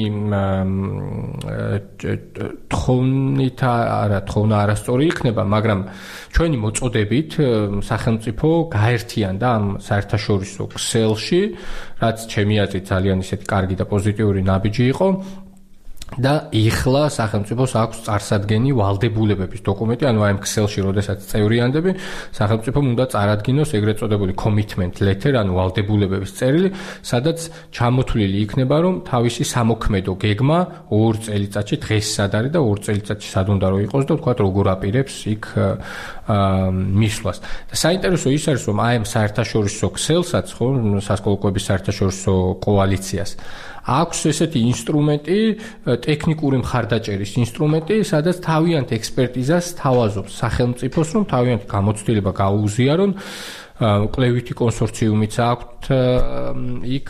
თხოვნით არა, თხოვნა არასწორი იქნება, მაგრამ ჩვენი მოწოდებით სახელმწიფო გაერთიანდა ამ საერთაშორისო ქსელში, რაც ჩემი აზრით ძალიან ისეთი კარგი და პოზიტიური ნაბიჯი იყო. და ეხლა სახელმწიფოს აქვს წარსადგენი ვალდებულებების დოკუმენტი, ანუ აი ამ ქსელში, როდესაც წევრიანდები, სახელმწიფომ უნდა წარადგინოს ეგრეთ წოდებული commitment letter, ანუ ვალდებულებების წერილი, სადაც ჩამოთვლილი იქნება, რომ თავისი სამოქმედო გეგმა ორ წელიწადში დღეს სად არის და ორ წელიწადში სად უნდა რომ იყოს და ვთქვათ, როგორ აპირებს იქ მისვლას. და საინტერესო ის არის, რომ აი ამ საერთაშორისო ქსელსაც, ხო, სასკოლო კვების საერთაშორისო კოალიციას აქვს ესეთი ინსტრუმენტი, ტექნიკური მხარდაჭერის ინსტრუმენტი, სადაც თავიანთ ექსპერტიზას თავაზობს სახელმწიფოს, რომ თავიანთ გამოცდილება გაუზიარონ კვლევითი კონსორციუმიც აქვთ იქ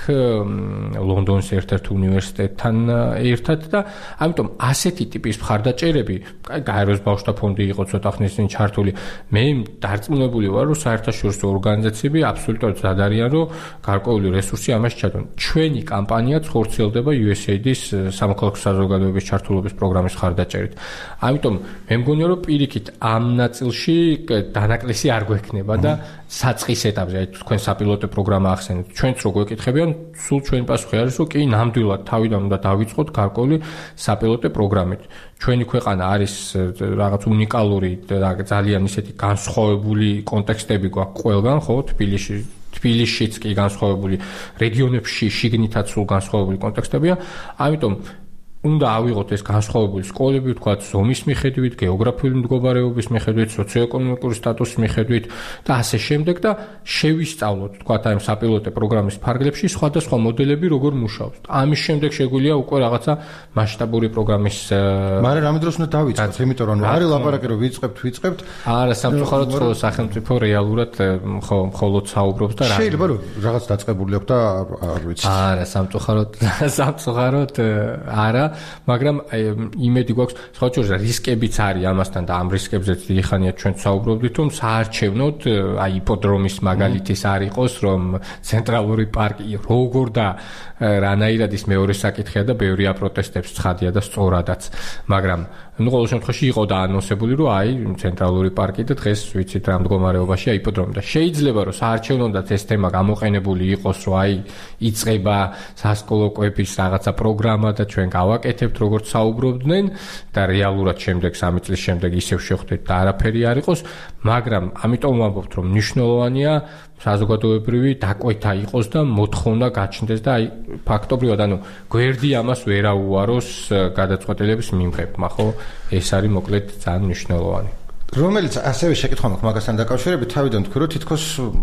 ლონდონის ერთ-ერთ უნივერსიტეტთან ერთად და ამიტომ ასეთი ტიპის მხარდაჭერები, გაეროს ბავშვთა ფონდი იყო ცოტა ხნის წინ ჩართული. მე დარწმუნებული ვარ, რომ საერთაშორისო ორგანიზაციები აბსოლუტურად მზად არიან, რომ გარკვეული რესურსი ამას ჩადონ. ჩვენი კამპანიაც ხორციელდება იუ ეს ეი დის სამოქალაქო საზოგადოების ჩართულობის პროგრამის მხარდაჭერით. ამიტომ მე მგონია, რომ პირიქით ამ ნაწილში დანაკლისი არ გვექნება და საწყის ეტაპზე, აი თქვენ საპილოტო პროგრამა ახსენეთ. ჩვენც რო გვეკითხებიან, სულ ჩვენი პასუხი არის, რომ კი, ნამდვილად თავიდან უნდა დავიწყოთ გარკვეული საპილოტო პროგრამით. ჩვენი ქვეყანა არის რაღაც უნიკალური და ძალიან ისეთი განსხვავებული კონტექსტები გვაქვს ყველგან, ხო, თბილისში თბილისშიც კი განსხვავებული, რეგიონებში შიგნითაც სულ განსხვავებული კონტექსტებია. ამიტომ უნდა ავიღოთ ეს განსხვავებული სკოლები, ვთქვათ, ზომის მიხედვით, გეოგრაფიული მდგომარეობის მიხედვით, სოციო-ეკონომიკური სტატუსის მიხედვით და ასე შემდეგ და შევისწავლოთ, ვთქვათ, აი ამ საპილოტო პროგრამის ფარგლებში სხვადასხვა მოდელები როგორ მუშაობს. ამის შემდეგ შეგვიძლია უკვე რაღაცა მასშტაბური პროგრამის მაგრამ რამე დროს უნდა დავიწყოთ, იმიტომ რომ არის ლაპარაკი რომ ვიწყებთ, ვიწყებთ. არა, სამწუხაროდ ხო სახელმწიფო რეალურად ხო მხოლოდ საუბრობს და რა. შეიძლება რომ რაღაც დაწყებული აქვს და არ ვიცი. არა, სამწუხაროდ სამწუხაროდ არა. მაგრამ იმედი გვაქვს, სხვა შორის რისკებიც არის ამასთან და ამ რისკებზეც დიდი ხანია ჩვენ საუბრობდით, რომ საარჩევნოდ აი იპოდრომის მაგალითის არ იყოს, რომ ცენტრალური პარკი როგორ და რანაირად ის მეორე საკითხია და ბევრი აპროტესტებს ცხადია და სწორადაც. მაგრამ ნუ ყოველ შემთხვევაში იყო და ანონსებული, რომ აი ცენტრალური პარკი და დღეს ვიცით რა მდგომარეობაშია იპოდრომი და შეიძლება რომ საარჩევნოდაც ეს თემა გამოყენებული იყოს, რომ აი იწყება სასკოლო კვების რაღაცა პროგრამა და ჩვენ გავაკეთებთ როგორც საუბრობდნენ და რეალურად შემდეგ სამი წლის შემდეგ ისევ შევხვდეთ და არაფერი არ იყოს, მაგრამ ამიტომ ვამბობთ, რომ მნიშვნელოვანია საზოგადოებრივი დაკვეთა იყოს და მოთხოვნა გაჩნდეს და აი ფაქტობრივად ანუ გვერდი ამას ვერ აუაროს გადაწყვეტილების მიმღებმა, ხო? ეს არის მოკლედ ძალიან მნიშვნელოვანი. რომელიც ასევე შეკითხვა მაქვს მაგასთან დაკავშირებით, თავიდან თქვი რომ თითქოს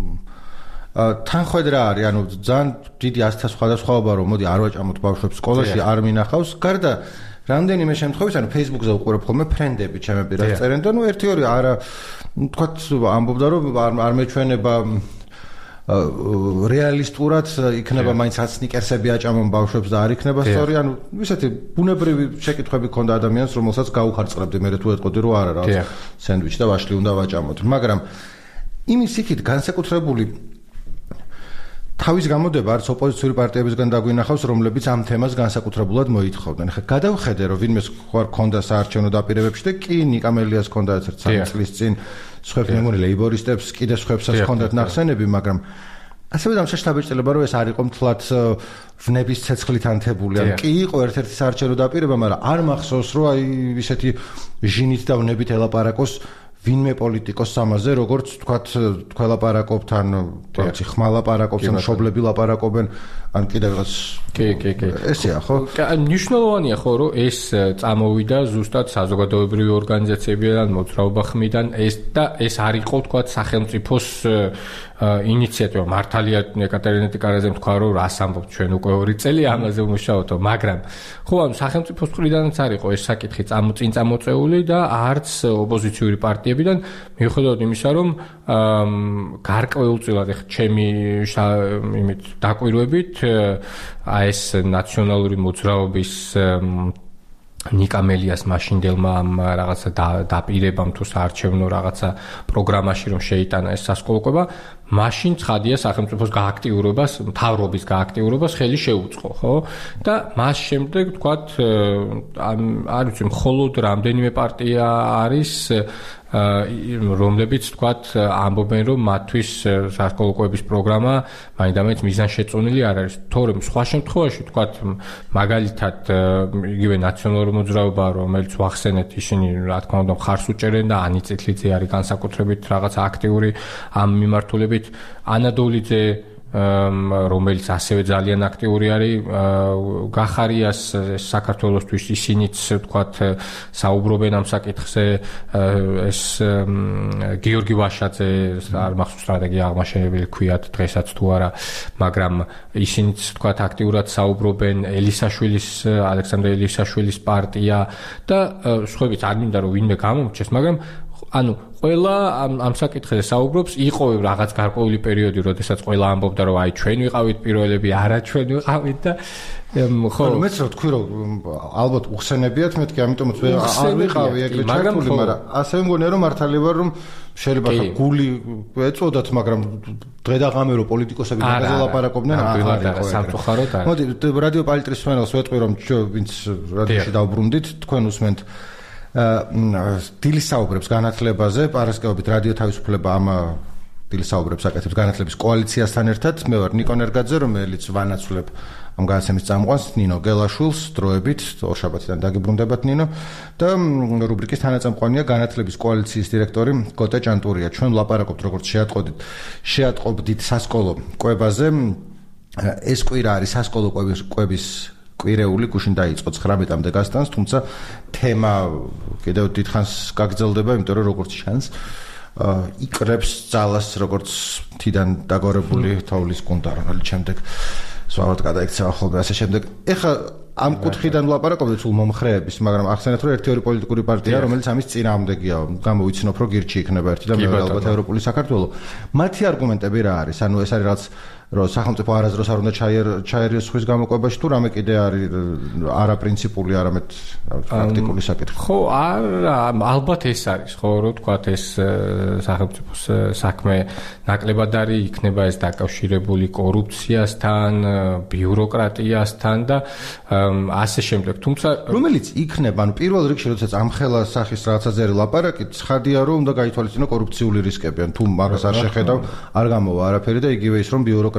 თანხმად რა არის, ანუ ძალიან დიდი ასთა სხვადასხვაობა რომ მოდი არ ვაჭამოთ ბავშვებს სკოლაში, არ მინახავს, გარდა რამდენიმე შემთხვევაში, ანუ Facebook-ზე უყურებ ხოლმე ფრენდები, ჩემები რაც წერენ და ნუ ერთი ორი არა, თქვათ ამბობდა რომ არ მეჩვენება რეალისტურად იქნება მაინც სნიკერსები აჭამონ ბავშვებს და არ იქნება სწორი, ანუ ისეთი ბუნებრივი შეკითხვები ქონდა ადამიანს, რომელსაც გაუხარწყლებდი მე თუ ეტყოდი რომ არა რა სენდვიჩი და ვაშლი უნდა ვაჭამოთ, მაგრამ იმის იქით განსაკუთრებული თავის გამოდება არც ოპოზიციური პარტიებისგან დაგვინახავს, რომლებიც ამ თემას განსაკუთრებულად მოითხოვდნენ. ხა გადავხედე რომ ვინმეს ხარ ქონდა საარჩევნო დაპირებებში და კი ნიკამელიას ქონდა ერთ სამი წლის წინ, სხვებს მე მგონი ლეიბორისტებს კიდე სხვებსაც ქონდათ ნახსენები, მაგრამ ასევე დამშეშტაბეჭდილება რომ ეს არ იყო მთლად ვნების ცეცხლით ანთებული. ან კი იყო ერთ-ერთი საარჩევნო დაპირება, მაგრამ არ მახსოვს რომ აი ისეთი ჟინით და ვნებით ელაპარაკოს ვინმე პოლიტიკოს ამაზე, როგორც თქვათ, თქვა ლაპარაკობთ ან თორცი ხმა ლაპარაკობს, ან მშობლები ლაპარაკობენ, ან კიდევ რაღაც კი, კი, კი. ესეა, ხო? მნიშვნელოვანია ხო, რომ ეს წამოვიდა ზუსტად საზოგადოებრივი ორგანიზაციებიდან, მოძრაობა ხმიდან, ეს და ეს არ იყო თქვათ სახელმწიფოს ინიციატივა. მართალია ეკატერინე ტიკარაძემ თქვა, რომ რას ამბობთ ჩვენ უკვე ორი წელი ამაზე ვმუშაობთ, მაგრამ ხო, ანუ სახელმწიფოს მხრიდანაც არ იყო ეს საკითხი წინ წამოწეული და არც ოპოზიციური პარტიებიდან, მიუხედავად იმისა, რომ გარკვეულწილად ეხ ჩემი იმით დაკვირვებით აი ეს ნაციონალური მოძრაობის ნიკამელიას მაშინდელმა ამ რაღაცა დაპირებამ თუ საარჩევნო რაღაცა პროგრამაში რომ შეიტანა ეს სასკოლო კვება, მაშინ ცხადია სახელმწიფოს გააქტიურებას, მთავრობის გააქტიურებას ხელი შეუწყო, ხო? და მას შემდეგ თქვათ არ ვიცი, მხოლოდ რამდენიმე პარტია არის რომლებიც თქვათ ამბობენ რომ მათთვის სასკოლო კვების პროგრამა მაინდამაინც მიზანშეწონილი არ არის. თორემ სხვა შემთხვევაში თქვათ მაგალითად იგივე ნაციონალური მოძრაობა რომელიც ვახსენეთ, ისინი რა თქმა უნდა მხარს უჭერენ და ანი წითლიძე არის განსაკუთრებით რაღაც აქტიური ამ მიმართულებით, ანა დოლიძე რომელიც ასევე ძალიან აქტიური არის გახარიას საქართველოსთვის, ისინიც თქვათ საუბრობენ ამ საკითხზე, ეს გიორგი ვაშაძე არ მახსოვს სტრატეგია აღმაშენებელი ქვიათ დღესაც თუ არა, მაგრამ ისინიც თქვათ აქტიურად საუბრობენ, ელისაშვილის ალექსანდრე ელისაშვილის პარტია და სხვაებიც არ მინდა რომ ვინმე გამომრჩეს, მაგრამ ანუ ყველა ამ ამ საკითხზე საუბრობს, იყო რაღაც გარკვეული პერიოდი, როდესაც ყველა ამბობდა, რომ აი ჩვენ ვიყავით პირველები, არა ჩვენ ვიყავით და ხო, მეც რა თქვი, რომ ალბათ უხსენებიათ მეთქი, ამიტომაც არ ვიყავი ეგრე ჩართული, მაგრამ ასევე მგონია, რომ მართალი ვარ, რომ შეიძლება გული ეწოდათ, მაგრამ დღე და ღამე რო პოლიტიკოსები მაგაზე ლაპარაკობდნენ, არ იყო სამწუხაროდ არის. მოდი, რადიო პალიტრის მსმენელს ვეტყვი, რომ ვინც რადიოში დავბრუნდით, თქვენ უსმენთ დილის საუბრებს განათლებაზე, პარასკევობით რადიო თავისუფლება ამ დილის საუბრებს აკეთებს განათლების კოალიციასთან ერთად. მე ვარ ნიკო ნერგაძე, რომელიც ვანაცვლებ ამ განაცემის წამყვანს ნინო გელაშვილს დროებით, ორშაბათიდან დაგიბრუნდებათ ნინო და რუბრიკის თანაწამყვანია განათლების კოალიციის დირექტორი გოტე ჭანტურია. ჩვენ ვლაპარაკობთ, როგორც შეატყობდით, შეატყობდით სასკოლო კვებაზე. ეს კვირა არის სასკოლო კვების კვების კვირეული, გუშინ დაიწყო ცხრამეტამდე გასტანს, თუმცა თემა კიდევ დიდხანს გაგრძელდება, იმიტომ რომ როგორც ჩანს, იკრებს ძალას როგორც თიდან დაგორებული თოვლის კუნდა, რომელიც შემდეგ სვავად გადაიქცევა ხოლმე ასე შემდეგ. ეხლა ამ კუთხიდან ვლაპარაკობთ სულ მომხრეების, მაგრამ ახსენეთ, რომ ერთი-ორი პოლიტიკური პარტია, რომელიც ამის წინააღმდეგია, გამოვიცნობ, რომ გირჩი იქნება ერთი და მეორე ალბათ ევროპული საქართველო. მათი არგუმენტები რა არის? ანუ ეს არის რაც რომ სახელმწიფო არასდროს არ უნდა ჩაერიოს ხვის გამოყვებაში თუ რამე კიდე არის არაპრინციპული, არამედ პრაქტიკული საკითხი. ხო, არა, ალბათ ეს არის, ხო, რო თქვათ ეს სახელმწიფოს საქმე ნაკლებად არის, იქნება ეს დაკავშირებული კორუფციასთან, ბიუროკრატიასთან და ასე შემდეგ. თუმცა რომელიც იქნება, ანუ პირველ რიგში, როდესაც ამ ხელა სახის რაღაცაზე არის ლაპარაკი, ცხადია, რომ უნდა გაითვალისწინო კორუფციული რისკები. ან თუ მაგას არ შეხედავ, არ გამოვა არაფერი და იგივე ის რომ ბიუროკრატია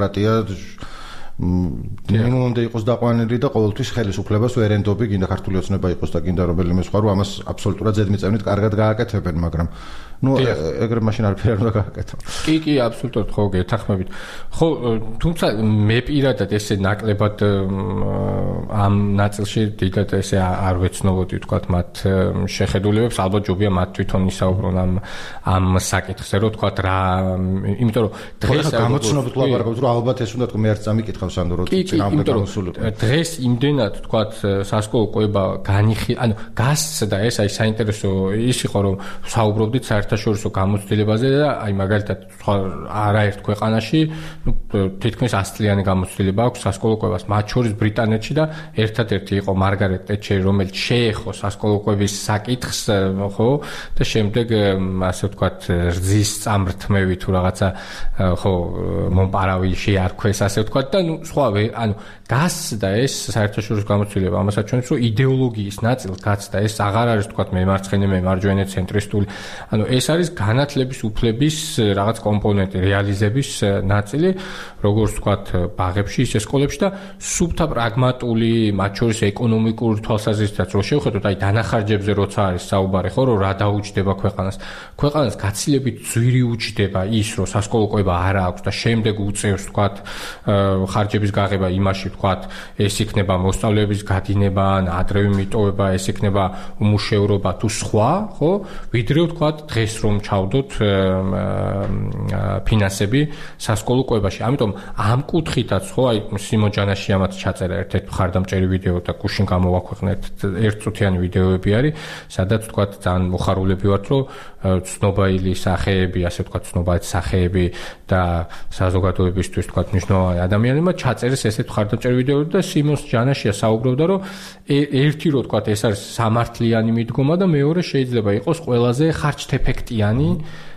მინიმუმამდე იყოს დაყვანილი და ყოველთვის ხელისუფლებას ვერ ენდობი, გინდა ქართული ოცნება იყოს და გინდა რომელიმე სხვა, რომ ამას აბსოლუტურად ზედმიწევნით კარგად გააკეთებენ, მაგრამ ნუ ეგრე მაშინ არაფერი არ უნდა გააკეთო. კი, კი, აბსოლუტურად ხო, გეთანხმებით. ხო, თუმცა მე პირადად ესე ნაკლებად ამ ნაწილში დიდად ესე არ ვეცნობოდი, თქვათ, მათ შეხედულებებს, ალბათ ჯობია მათ თვითონ ისაუბრონ ამ ამ საკითხზე, რომ თქვათ რა, იმიტომ რომ დღეს გამოცნობით ლაპარაკობთ, რომ ალბათ ეს უნდა თქვა, მე არც წამიკითხავს ანუ რომ წინააღმდეგ გამოსულიყო. დღეს იმდენად თქვათ სასკოლო კვება განიხი, ანუ გასცდა ეს აი საინტერესო ის იყო, რომ საუბრობდით საერთაშორისო გამოცდილებაზე და აი მაგალითად სხვა არაერთ ქვეყანაში ნუ თითქმის ას წლიანი გამოცდილება აქვს სასკოლო კვებას, მათ შორის ბრიტანეთში და ერთადერთი იყო მარგარეტ ტეტჩერი, რომელიც შეეხო სასკოლო კვების საკითხს, ხო, და შემდეგ ასე ვთქვათ რძის წამრთმევი თუ რაღაცა ხო მომპარავი შეარქვეს, ასე ვთქვათ და ნუ სხვა ანუ გასცდა ეს საერთაშორისო გამოცდილება, ამასაც ჩვენს რომ იდეოლოგიის ნაწილს გაცდა, ეს აღარ არის ვთქვათ მემარცხენე, მემარჯვენე, ცენტრისტული, ანუ ეს არის განათლების უფლების რაღაც კომპონენტი, რეალიზების ნაწილი, როგორც ვთქვათ ბაღებში, ისე სკოლებში და სუფთა პრაგმატული, მათ შორის ეკონომიკური თვალსაზრისითაც რო შევხედოთ, აი დანახარჯებზე როცა არის საუბარი, ხო, რომ რა დაუჯდება ქვეყანას, ქვეყანას გაცილებით ძვირი უჯდება ის, რომ სასკოლო კვება არა აქვს და შემდეგ უწევს ვთქვათ ხარჯების გაღება იმაში ვთქვათ, ეს იქნება მოსწავლეების გადინება, ადრევი მიტოვება, ეს იქნება უმუშევრობა თუ სხვა, ხო? ვიდრე ვთქვათ დღეს რომ ჩავდოთ ფინანსები სასკოლო კვებაში. ამიტომ ამ კუთხითაც ხო, აი სიმონ ჯანაშიამაც ჩაწერა ერთ-ერთი მხარდამჭერი ვიდეო და გუშინ გამოვაქვეყნეთ ერთწუთიანი ვიდეოები არის, სადაც ვთქვათ ძალიან მოხარულები ვართ, რომ ცნობილი სახეები, ასე ვთქვათ, ცნობილი სახეები და საზოგადოებისთვის ვთქვათ მნიშვნელოვანი ადამიანებმა ჩაწერეს ესეთ მხარდამჭერი ვიდეოები და სიმონ ჯანაშია საუბრობდა, რომ ერთი რო ვთქვათ, ეს არის სამართლიანი მიდგომა და მეორე შეიძლება იყოს ყველაზე ხარჯთეფექტიანი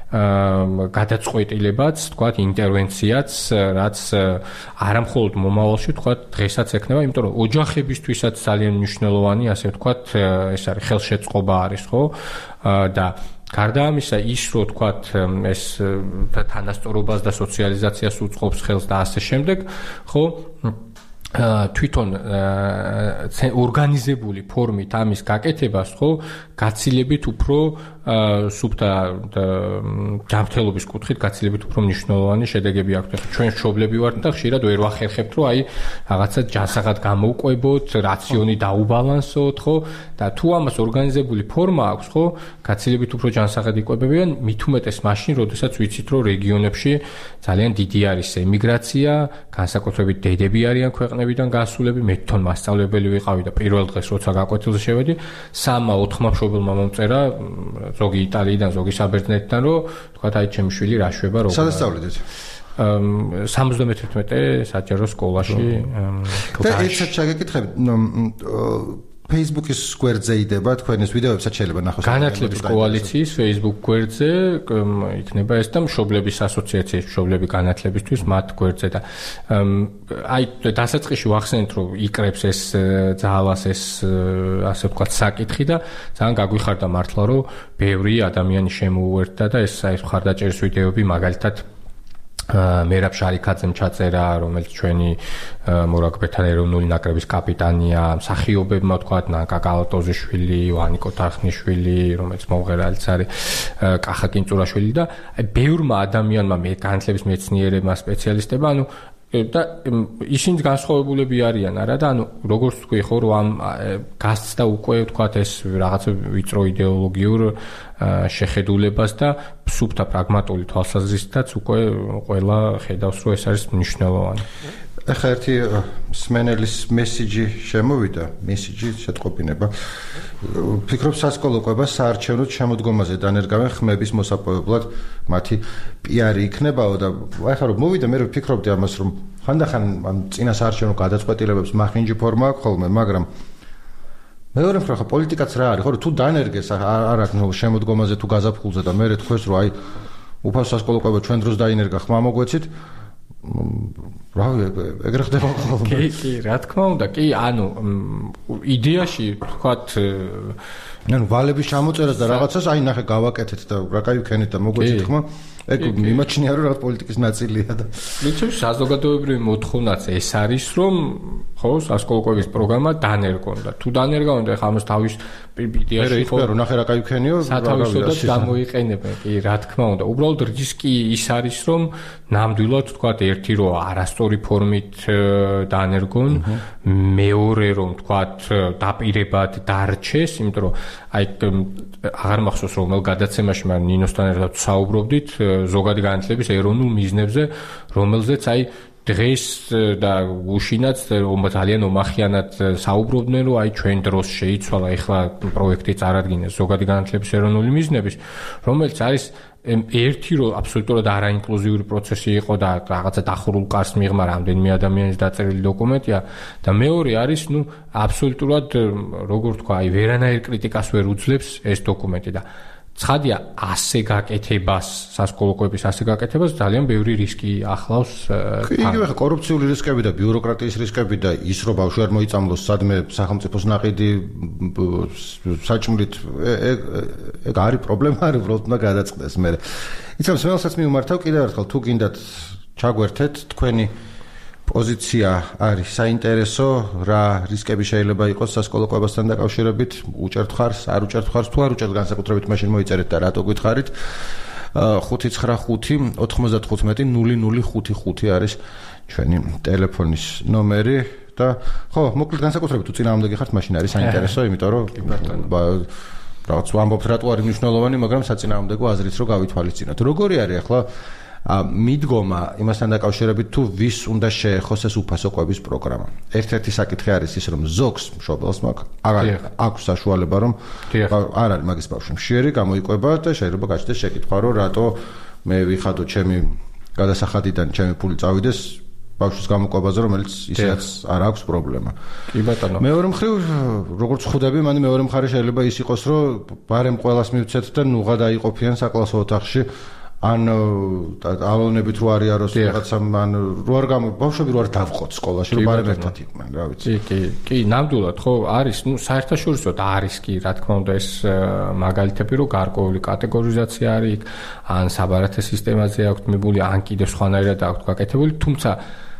გადაწყვეტილებაც, თქვათ, ინტერვენციაც, რაც არამხოლოდ მომავალში, თქვათ, დღესაც ექნება, იმიტომ რომ ოჯახებისთვისაც ძალიან მნიშვნელოვანი, ასე ვთქვათ, ეს არის ხელშეწყობა არის, ხო? და გარდა ამისა, ის რო თქვათ, ეს თანასწორობას და სოციალიზაციას უწყობს ხელს და ასე შემდეგ, ხო? თვითონ ორგანიზებული ფორმით ამის გაკეთებას, ხო, გაცილებით უფრო სუფთა ჯანმრთელობის კუთხით გაცილებით უფრო მნიშვნელოვანი შედეგები აქვს. ჩვენ მშობლები ვართ და ხშირად ვერ ვახერხებთ, რომ აი რაღაცა ჯანსაღად გამოვყვებოთ, რაციონი დაუბალანსოთ, ხო? და თუ ამას ორგანიზებული ფორმა აქვს, ხო, გაცილებით უფრო ჯანსაღად იკვებებიან, მით უმეტეს მაშინ, როდესაც ვიცით, რომ რეგიონებში ძალიან დიდი არის ემიგრაცია, განსაკუთრებით დედები არიან ქვეყნებიდან გასულები, მე თვითონ მასწავლებელი ვიყავი და პირველ დღეს როცა გაკვეთილზე შევედი, სამმა ოთხმა მშობელმა მომწერა ზოგი იტალიიდან, ზოგი საბერძნეთიდან, რომ თქვა აი ჩემი შვილი რა შვება როგორ. სადაც სწავლიდით? სამოცდამეთერთმეტე საჯარო სკოლაში. და ერთად შეგეკითხებით, Facebook-ის გვერდზე იდება თქვენის ვიდეოებსაც შეიძლება ნახოს. განათლების კოალიციის Facebook გვერდზე იქნება ეს და მშობლების ასოციაციის მშობლები განათლებისთვის მათ გვერდზე და აი დასაწყისში ვახსენეთ რომ იკრებს ეს ძალას ეს ასე ვთქვათ საკითხი და ძალიან გაგვიხარდა მართლა რომ ბევრი ადამიანი შემოუერთდა და ეს აი მხარდაჭერის ვიდეოები მაგალითად მერაბ შარიქაძემ ჩაწერა, რომელიც ჩვენი მორაგბეთან ეროვნული ნაკრების კაპიტანია, მსახიობებმა ვთქვათ, ნანკა კალატოზიშვილი, ვანიკო თახნიშვილი, რომელიც მომღერალიც არის, კახა კინწურაშვილი და ბევრმა ადამიანმა მე განათლების მეცნიერებმა, სპეციალისტებმა, ანუ და ისინი განსხვავებულები არიან არა და ანუ როგორც თქვი ხო რომ ამ გასცდა უკვე ვთქვათ ეს რაღაცა ვიწრო იდეოლოგიურ შეხედულებას და სუფთა პრაგმატული თვალსაზრისითაც უკვე ყველა ხედავს რომ ეს არის მნიშვნელოვანი. ახლა ერთი სმენელის მესიჯი შემოვიდა, მესიჯი შეტყობინება. ფიქრობ სასკოლო ყვება საარჩევნო შემოდგომაზე დანერგავენ ხმების მოსაპოვებლად მათი პიარი იქნებაო და ახლა რომ მოვიდა მე ვფიქრობდი ამას რომ ხანდახან ამ წინა საარჩევნო გადაწყვეტილებებს მახინჯი ფორმა აქვს ხოლმე, მაგრამ მეორე მხრივ ხა პოლიტიკაც რა არის, ხო რომ თუ დანერგეს არ აქვს შემოდგომაზე თუ გაზაფხულზე და მე თქვენს რომ აი უფასო სასკოლო ყვება ჩვენ დროს დაინერგა ხმა მოგვეცით რა ეგრე ხდება ხოლმე. კი, კი, რა თქმა უნდა, კი, ანუ იდეაში ვთქვათ ანუ ვალების ჩამოწერას და რაღაცას აი ნახე გავაკეთეთ და რა кай ვქენეთ და მოგვეცით ხმა ეგ მიმაჩნია რომ რაღაც პოლიტიკის ნაწილია და ვიცი საზოგადოებრივი მოთხოვნაც ეს არის რომ ხო სასკოლო კვების პროგრამა დანერგონ და თუ დანერგონ და ახლა ამას თავის იდეაში ხო რომ ნახე რა кай ვქენიო სათავისოდაც გამოიყენებენ კი რა თქმა უნდა უბრალოდ რისკი ის არის რომ ნამდვილად ვთქვათ ერთი რომ არასწორი ფორმით დანერგონ მეორე რომ ვთქვათ დაპირებად დარჩეს იმიტომ რომ აი აღარ მახსოვს რომელ გადაცემაში მაგრამ ნინოსთან ერთად საუბრობდით ზოგადი განათლების ეროვნულ მიზნებზე რომელზეც აი დღეს და უშინაც ძალიან ომახიანად საუბრობდნენ რომ აი ჩვენ დროს შეიცვალა ეხლა პროექტი წარადგინეს ზოგადი განათლების ეროვნული მიზნების რომელიც არის ერთი რომ აბსოლუტურად არაინკლუზიური პროცესი იყო და რაღაცა დახურულ კარს მიღმა რამდენიმე ადამიანის დაწერილი დოკუმენტია და მეორე არის ნუ აბსოლუტურად როგორ თქვა აი ვერანაირ კრიტიკას ვერ უძლებს ეს დოკუმენტი და ცხადია ასე გაკეთებას სასკოლო კვების ასე გაკეთებას ძალიან ბევრი რისკი ახლავს იგივე ხა კორუფციული რისკები და ბიუროკრატიის რისკები და ის რომ ბავშვი არ მოიწამლოს სადმე სახელმწიფოს ნაყიდი საჭმლით ეგ არის პრობლემა არის უბრალოდ უნდა გადაწყდეს მე იცი რომ სმენელსაც მივმართავ კიდევ ერთხელ თუ გინდათ ჩაგვერთეთ თქვენი პოზიცია არის საინტერესო რა რისკები შეიძლება იყოს სასკოლო კვებასთან დაკავშირებით უჭერთ ხარს არ უჭერთ ხარს თუ არ უჭერთ განსაკუთრებით მაშინ მოიწერეთ და რატო გითხარით ხუთი ცხრა ხუთი ოთხმოცდათხუთმეტი ნული ნული ხუთი ხუთი არის ჩვენი ტელეფონის ნომერი და ხო მოკლედ განსაკუთრებით თუ წინააღმდეგი ხართ მაშინ არის საინტერესო იმიტომ რომ რაღაც ვამბობთ რატო არის მნიშვნელოვანი მაგრამ საწინააღმდეგო აზრით რომ გავითვალისწინოთ როგორი არის ახლა მიდგომა იმასთან დაკავშირებით თუ ვის უნდა შეეხოს ეს უფასო კვების პროგრამა. ერთ-ერთი საკითხი არის ის რომ ზოგს მშობელს აქვს საშუალება რომ არ არის მაგის ბავშვი მშიერი გამოიყვება და შეიძლება გაჩნდეს შეკითხვა რომ რატო მე ვიხადო ჩემი გადასახადიდან ჩემი ფული წავიდეს ბავშვის გამოყვებაზე რომელიც ისედაც არ აქვს პრობლემა. კი ბატონო. მეორე მხრივ როგორც ხვდები მან მეორე მხარე შეიძლება ის იყოს რომ ბარემ ყველას მივცეთ და ნუღა დაიყოფიან საკლასო ოთახში ან ალონებით რო არის აროს რაღაცა ან რო არ გამო ბავშვები რო არ დავყოთ სკოლაში რომ ბარემ ერთად იყვნენ რა ვიცი კი კი კი ნამდვილად ხო არის ნუ საერთაშორისო და არის კი რა თქმა უნდა ეს მაგალითები რომ გარკვეული კატეგორიზაცია არის იქ ან საბარათე სისტემაზე აქვს მიბული ან კიდევ სხვანაირად აქვს გაკეთებული თუმცა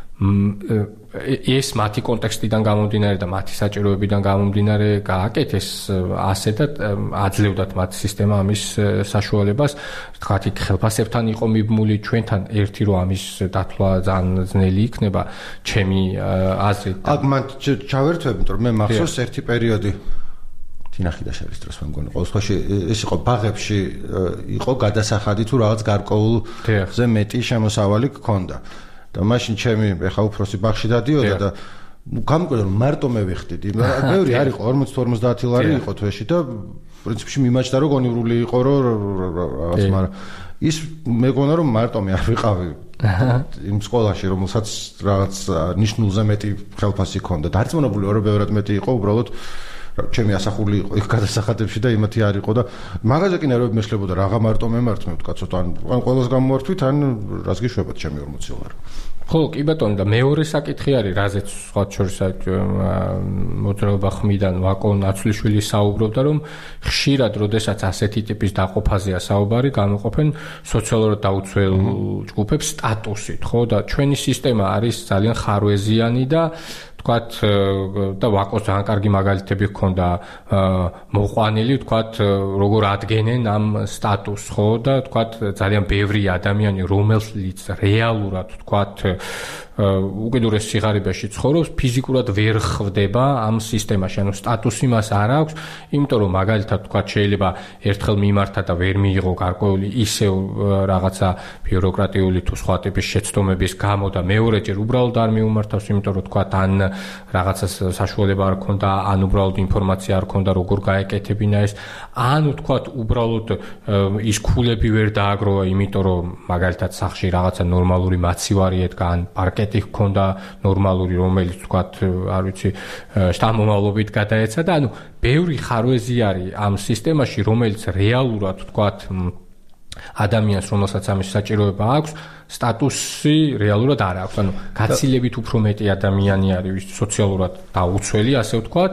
ეს მათი კონტექსტიდან გამომდინარე და მათი საჭიროებიდან გამომდინარე გააკეთეს ასე და აძლევდათ მათ სისტემა ამის საშუალებას თქვათ იქ ხელფასებთან იყო მიბმული ჩვენთან ერთი რომ ამის დათვლა ძალიან ძნელი იქნება ჩემი აზრით აქ მან ჩავერთვებ იმიტომ რომ მე მახსოვს ერთი პერიოდი თინახიდაშელის დროს მეგონი ყოველ შემთხვევაში ეს იყო ბაღებში იყო გადასახადი თუ რაღაც გარკვეულზე მეტი შემოსავალი გქონდა და მაშინ ჩემი ეხა უფროსი ბაღში დადიოდა და გამკვირდა რომ მარტო მე ვიხდით. ბევრი არ იყო ორმოცი თუ ორმოცდაათი ლარი იყო თვეში და პრინციპში მიმაჩნდა რომ გონივრული იყო რომ რაღაც, მაგრამ ის მეგონა რომ მარტო მე არ ვიყავი იმ სკოლაში, რომელსაც რაღაც ნიშნულზე მეტი ხელფასი ჰქონდა. დარწმუნებული ვარ რომ ბევრად მეტი იყო, უბრალოდ ჩემი ასახული იყო იქ გადასახადებში და იმათი არ იყო და მაღაზია კი ნერვები მეშლებოდა რაღა მარტო მემართმე ვთქვა ცოტა ან ყველას გამოვართვით ან რას გიშვებათ ჩემი ორმოცი ლარი. ხო, კი ბატონო და მეორე საკითხი არის, რაზეც სხვა შორის მოძრაობა ხმიდან ვაკო ნაცვლიშვილი საუბრობდა, რომ ხშირად, როდესაც ასეთი ტიპის დაყოფაზეა საუბარი, გამოყოფენ სოციალურად დაუცველ ჯგუფებს სტატუსით, ხო და ჩვენი სისტემა არის ძალიან ხარვეზიანი და თქვათ და ვაკოს ძალიან კარგი მაგალითები ჰქონდა მოყვანილი, თქვათ როგორ ადგენენ ამ სტატუსს, ხო და თქვათ ძალიან ბევრი ადამიანი, რომელსაც რეალურად თქვათ უკიდურეს სიღარიბეში ცხოვრობს, ფიზიკურად ვერ ხვდება ამ სისტემაში, ანუ სტატუსი მას არ აქვს, იმიტომ რომ მაგალითად თქვათ შეიძლება ერთხელ მიმართა და ვერ მიიღო გარკვეული ისევ რაღაცა ბიუროკრატიული თუ სხვა ტიპის შეცდომების გამო და მეორეჯერ უბრალოდ არ მიუმართავს, იმიტომ რომ თქვათ ან რაღაცა საშუალება არ ქონდა, ან უბრალოდ ინფორმაცია არ ქონდა როგორ გაეკეთებინა ეს, ან თქვათ უბრალოდ ის ქულები ვერ დააგროვა, იმიტომ რომ მაგალითად სახლში რაღაცა ნორმალური მაცივარი ედგა, ან პარკეტი ჰქონდა ნორმალური, რომელიც თქვათ, არ ვიცი, შთამომავლობით გადაეცა და ანუ ბევრი ხარვეზი არის ამ სისტემაში, რომელიც რეალურად თქვათ ადამიანს, რომელსაც ამის საჭიროება აქვს, სტატუსი რეალურად არ აქვს. ანუ გაცილებით უფრო მეტი ადამიანი არის, ვის სოციალურად დაუცველი, ასე ვთქვათ,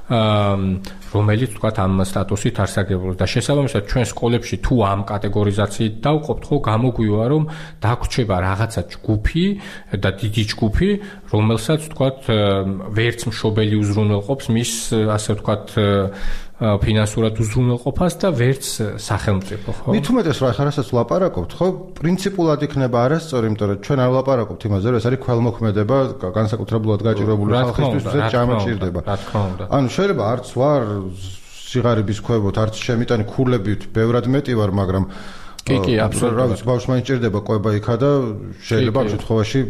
რომელიც თქვათ ამ სტატუსით არსაგებობს და შესაბამისად ჩვენ სკოლებში თუ ამ კატეგორიზაციით დავყოფთ, ხო, გამოგვივა რომ დაგვრჩება რაღაცა ჯგუფი და დიდი ჯგუფი, რომელსაც თქვათ ვერც მშობელი უზრუნველყოფს მის, ასე ვთქვათ, ფინანსურად უზრუნველყოფას და ვერც სახელმწიფო, ხო? მით უმეტეს რა ხარასაც ვლაპარაკობთ, ხო? პრინციპულად იქნება არასწორი, იმიტომ რომ ჩვენ არ ვლაპარაკობთ იმაზე, რომ ეს არის ქველმოქმედება, განსაკუთრებულად გაჭირვებული ხალხისთვის, ვისაც ჭამაჭირდება. ანუ შეიძლება არც ვარ სიღარიბის ქვევოთ, არც შემიტანი ქულებით ბევრად მეტი ვარ, მაგრამ კი, კი, აბსოლუტურად. რა ვიცი, ბავშვს მაინც ჭირდება ყვება იქა და შეიძლება ამ შემთხვევაში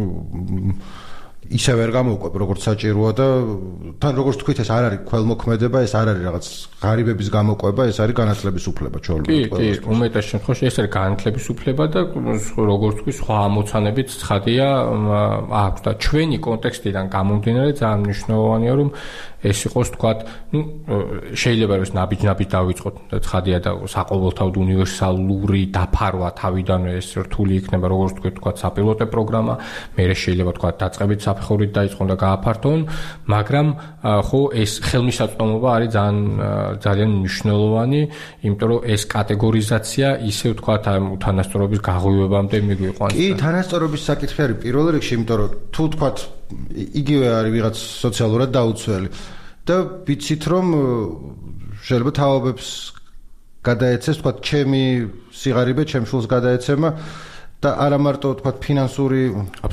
ისე ვერ გამოვყვებ როგორც საჭიროა და თან როგორც თქვით ეს არ არის ქველმოქმედება, ეს არ არის რაღაც ღარიბების გამოყვება, ეს არის განათლების უფლება ჩვეულებრივ. კი, კი, უმეტეს შემთხვევაში ეს არის განათლების უფლება და როგორც თქვი სხვა ამოცანებით ცხადია აქვს და ჩვენი კონტექსტიდან გამომდინარე ძალიან მნიშვნელოვანია რომ ეს იყოს თქვათ, ну, შეიძლება რომ ნაბიჯ-ნაბიჯ დავიწყოთ და ცხადია და საყოველთაოდ უნივერსალური დაფარვა თავიდანვე ეს რთული იქნება, როგორც თქვით, თქვათ, საპილოტე პროგრამა, მერე შეიძლება თქვათ დაწყებით საფეხურით დაიწყონ და გააფართონ, მაგრამ ხო ეს ხელმისაწვდომობა არის ძალიან ძალიან მნიშვნელოვანი, იმიტომ რომ ეს კატეგორიზაცია ისე ვთქვათ ამ უთანასწორობის გაღვივებამდე მიგვიყვანს. კი, თანასწორობის საკითხი არის პირველ რიგში, იმიტომ რომ თუ ვთქვათ იგივე არის ვიღაც სოციალურად დაუცველი და ვიცით რომ შეიძლება თავობებს გადაეცეს, ვთქვათ, ჩემი სიღარიბე, ჩემ შულს გადაეცემა და არა მარტო ვთქვათ ფინანსური